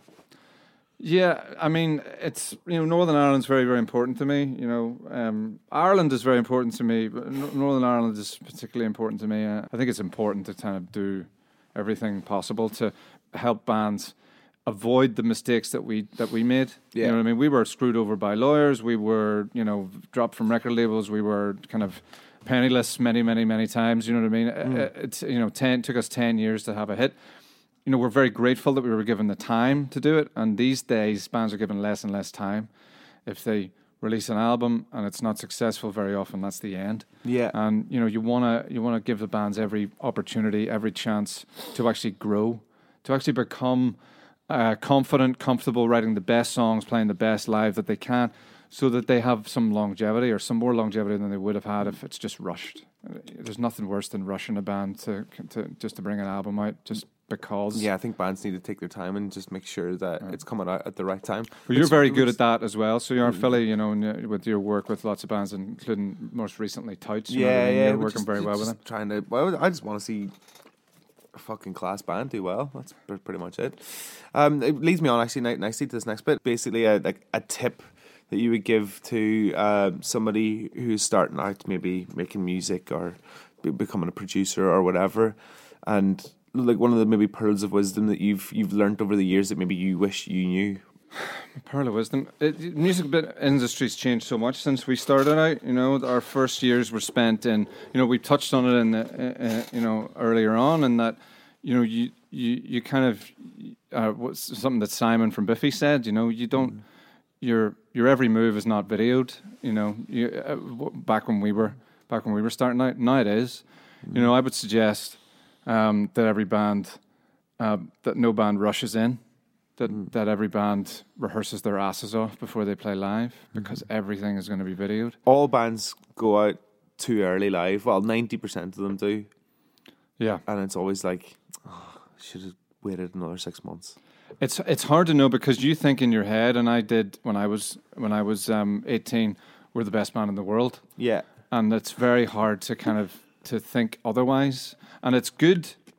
Yeah, I mean, it's, you know, Northern Ireland's very, very important to me. You know, um, Ireland is very important to me, but N- Northern Ireland is particularly important to me. Uh, I think it's important to kind of do everything possible to help bands avoid the mistakes that we that we made. Yeah. You know what I mean? We were screwed over by lawyers. We were, you know, dropped from record labels. We were kind of penniless many, many, many times. You know what I mean? Uh, It's, you know, ten took us ten years to have a hit. You know, we're very grateful that we were given the time to do it. And these days, bands are given less and less time. If they release an album and it's not successful, very often that's the end. Yeah. And you know, you wanna you wanna give the bands every opportunity, every chance to actually grow, to actually become uh, confident, comfortable, writing the best songs, playing the best live that they can, so that they have some longevity or some more longevity than they would have had if it's just rushed. Uh, There's nothing worse than rushing a band to to just to bring an album out just because. Yeah, I think bands need to take their time and just make sure that it's coming out at the right time. Well, you're It's- very it good was- at that as well. So you're Philly, you know, and, uh, with your work with lots of bands, including most recently Touts. You know what Yeah, I mean? yeah, You're we're working just- very well with just them. Trying to, well, I just want to see a fucking class band do well. That's pr- pretty much it. Um, it leads me on actually ni- nicely to this next bit. Basically, a, like a tip that you would give to uh, somebody who's starting out, maybe making music or be- becoming a producer or whatever, and like one of the maybe pearls of wisdom that you've you've learnt over the years that maybe you wish you knew. Pearl of wisdom. It, the music bit industry's changed so much since we started out. You know, our first years were spent in. You know, we touched on it in the, uh, uh, you know, earlier on, and that, you know, you you you kind of uh, what's something that Simon from Biffy said. You know, you don't. Your your every move is not videoed. You know, you, uh, w- back when we were back when we were starting out. Now it is. You know, I would suggest um, that every band, uh, that no band rushes in. That, that every band rehearses their asses off before they play live, because everything is going to be videoed. All bands go out too early live. Well, ninety percent of them do. Yeah, And it's always like, oh, should have waited another six months. it's it's hard to know, because you think in your head, and I did when I was when I was um, eighteen, we're the best band in the world, Yeah. and it's very hard to kind of to think otherwise. And it's good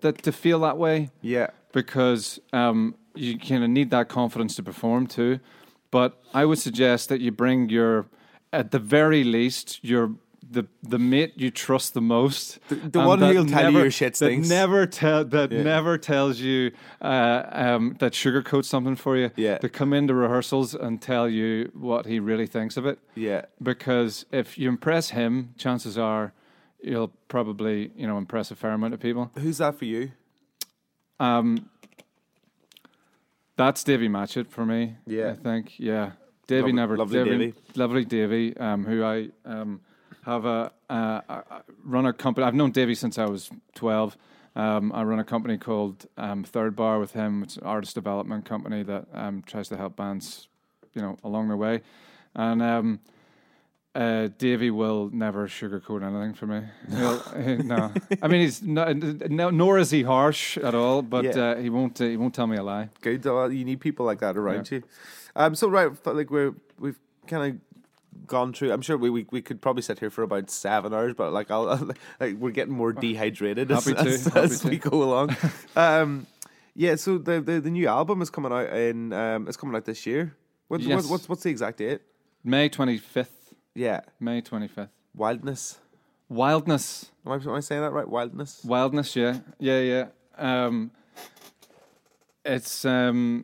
that to feel that way. Yeah. Because um, you kind of need that confidence to perform too. But I would suggest that you bring your, at the very least, your the the mate you trust the most, The, the and one that who'll tell you never- your shit stinks. That never tell that Yeah. never tells you uh, um, that sugarcoats something for you. Yeah. To come into rehearsals and tell you what he really thinks of it. Yeah. Because if you impress him, chances are you'll probably you know impress a fair amount of people. Who's that for you? Um, that's Davy Matchett for me. Yeah. I think. Yeah, Davy Lovely- never. lovely Davy. Lovely Davy, um, who I um, have a, uh, I I run a company. I've known Davy since I was twelve. Um, I run a company called um, Third Bar with him. It's an artist development company that um, tries to help bands, you know, along their way. And um, uh, Davy will never sugarcoat anything for me. He'll, he, no, I mean he's not, no, nor is he harsh at all. But Yeah. uh, he won't. Uh, he won't tell me a lie. Good. Well, you need people like that around you. Um. So right, f- like we're we've kind of gone through. I'm sure we, we we could probably sit here for about seven hours, but like I'll like we're getting more dehydrated as, Happy to, as, happy as to. we go along. um. Yeah. So the, the the new album is coming out in um. It's coming out this year. What's Yes. what's, what's what's the exact date? May twenty fifth. Yeah. May twenty fifth. Wildness. Wildness. Am I, am I saying that right? Wildness. Wildness, yeah, yeah, yeah. Um, it's um,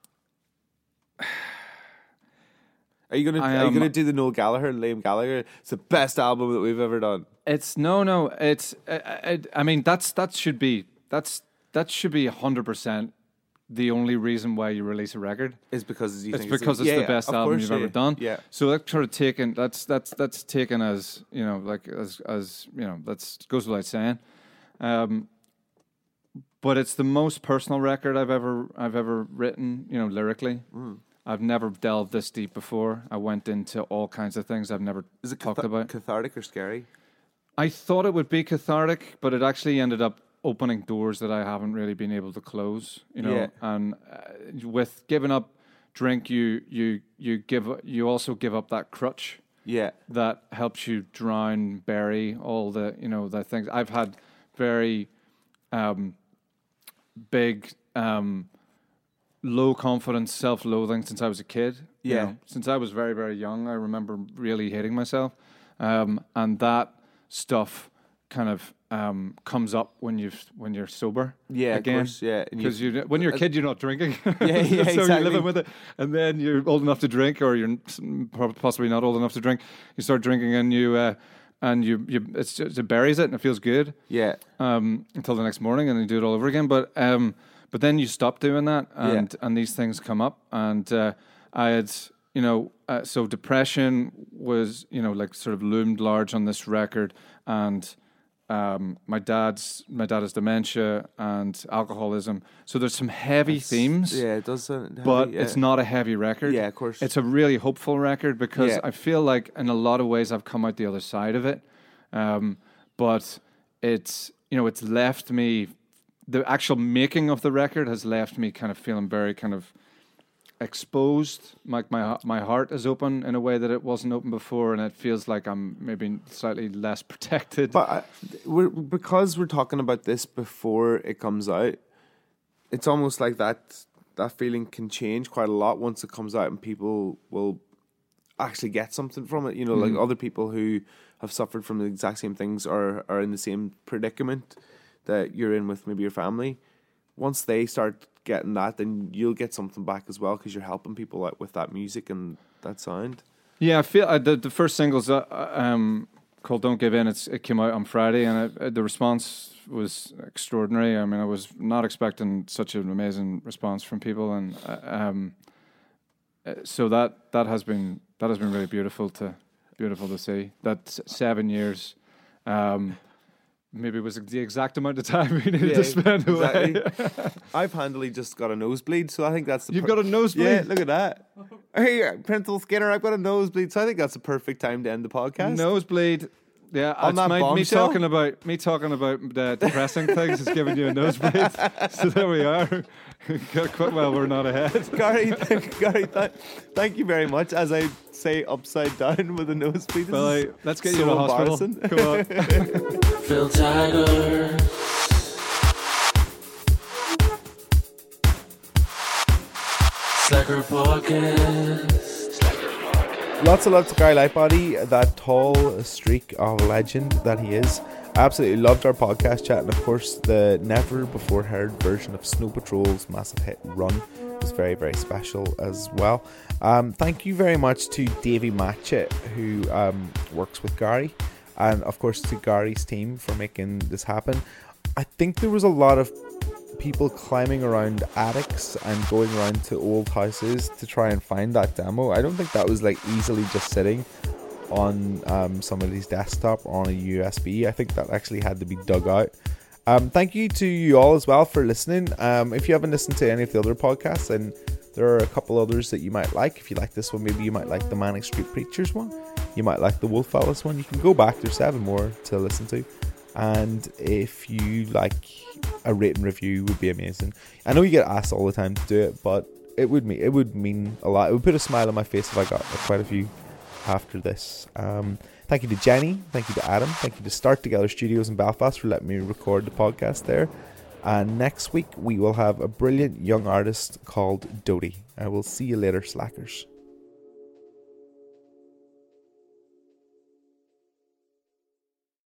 Are you gonna I Are you am- gonna do the Noel Gallagher and Liam Gallagher? It's the best album that we've ever done. it's no, no. It's I, I, I mean that's that should be that's that should be hundred percent the only reason why you release a record. Is because you It's think because it's yeah, the yeah, best of album course, you've yeah, ever done. Yeah. So that's sort of taken. That's that's that's taken as you know, like as as you know, that's goes without saying. Um, but it's the most personal record I've ever I've ever written. You know, lyrically, Mm. I've never delved this deep before. I went into all kinds of things I've never Is it talked cath- about. cathartic or scary? I thought it would be cathartic, but it actually ended up opening doors that I haven't really been able to close. You know, Yeah. and uh, with giving up drink, you you you give you also give up that crutch Yeah. that helps you drown, bury all the you know the things. I've had very um, big um, low confidence, self loathing since I was a kid. you Yeah. know. Since I was very very young, I remember really hating myself, um, and that stuff kind of um, comes up when you when you're sober. Yeah, of again. course, yeah, and Because you- you, when you're a kid, you're not drinking. Yeah, yeah, so you're exactly. living with it, and then you're old enough to drink, or you're s- possibly not old enough to drink. You start drinking, and you uh, and you you it's just, it buries it, and it feels good Yeah. um, until the next morning, and then you do it all over again. But um, but then you stop doing that, and Yeah. and these things come up, and uh, I had you know uh, so depression was you know like sort of loomed large on this record, and um, my dad's my dad has dementia and alcoholism, so there's some heavy themes. Yeah, it does sound heavy, But yeah. it's not a heavy record. Yeah, of course. It's a really hopeful record because Yeah. I feel like in a lot of ways I've come out the other side of it. Um, but it's you know it's left me the actual making of the record has left me kind of feeling very kind of exposed. Like my my heart is open in a way that it wasn't open before, and it feels like I'm maybe slightly less protected. But I, we're, because we're talking about this before it comes out, it's almost like that that feeling can change quite a lot once it comes out, and people will actually get something from it. You know, like other people who have suffered from the exact same things or are in the same predicament that you're in with maybe your family. Once they start getting that, then you'll get something back as well because you're helping people out with that music and that sound. Yeah, I feel uh, the the first singles uh, um, called "Don't Give In." It's it came out on Friday, and it, uh, the response was extraordinary. I mean, I was not expecting such an amazing response from people, and uh, um, uh, so that that has been that has been really beautiful to beautiful to see. That s- seven years. Um, Maybe it was the exact amount of time we needed Yeah, to spend away. exactly. I've handily just got a nosebleed, so I think that's the You've per- got a nosebleed? Yeah, look at that. Hey, Pencil Skinner, I've got a nosebleed, so I think that's the perfect time to end the podcast. Nosebleed. Yeah, On it's that my, me bombshell? talking about me talking about the depressing things is giving you a nosebleed. So there we are. Got quite well. We're not ahead. Gary, Gary, th- thank you very much. As I say, upside down with a nosebleed. This Well, is I- let's get so you to the hospital. embarrassing. Come on. Phil Tiger. Slacker Podcast. Slacker Podcast. Lots of love to Gary Lightbody, that tall streak of legend that he is. I absolutely loved our podcast chat, and of course the never before heard version of Snow Patrol's massive hit Run was very, very special as well. Um, thank you very much to Davey Matchett, who um, works with Gary, and of course to Gary's team for making this happen. I think there was a lot of people climbing around attics and going around to old houses to try and find that demo. I don't think that was like easily just sitting on um, somebody's desktop or on a U S B. I think that actually had to be dug out. Um, thank you to you all as well for listening. Um, if you haven't listened to any of the other podcasts, and there are a couple others that you might like. If you like this one, maybe you might like the Manic Street Preachers one. You might like the Wolf Alice one. You can go back. There's seven more to listen to. And if you like, a rate and review would be amazing. I know you get asked all the time to do it, but it would mean it would mean a lot. It would put a smile on my face if I got quite a few after this. Um, thank you to Jenny, thank you to Adam, thank you to Start Together Studios in Belfast for letting me record the podcast there. And next week we will have a brilliant young artist called Dodie. I will see you later, slackers.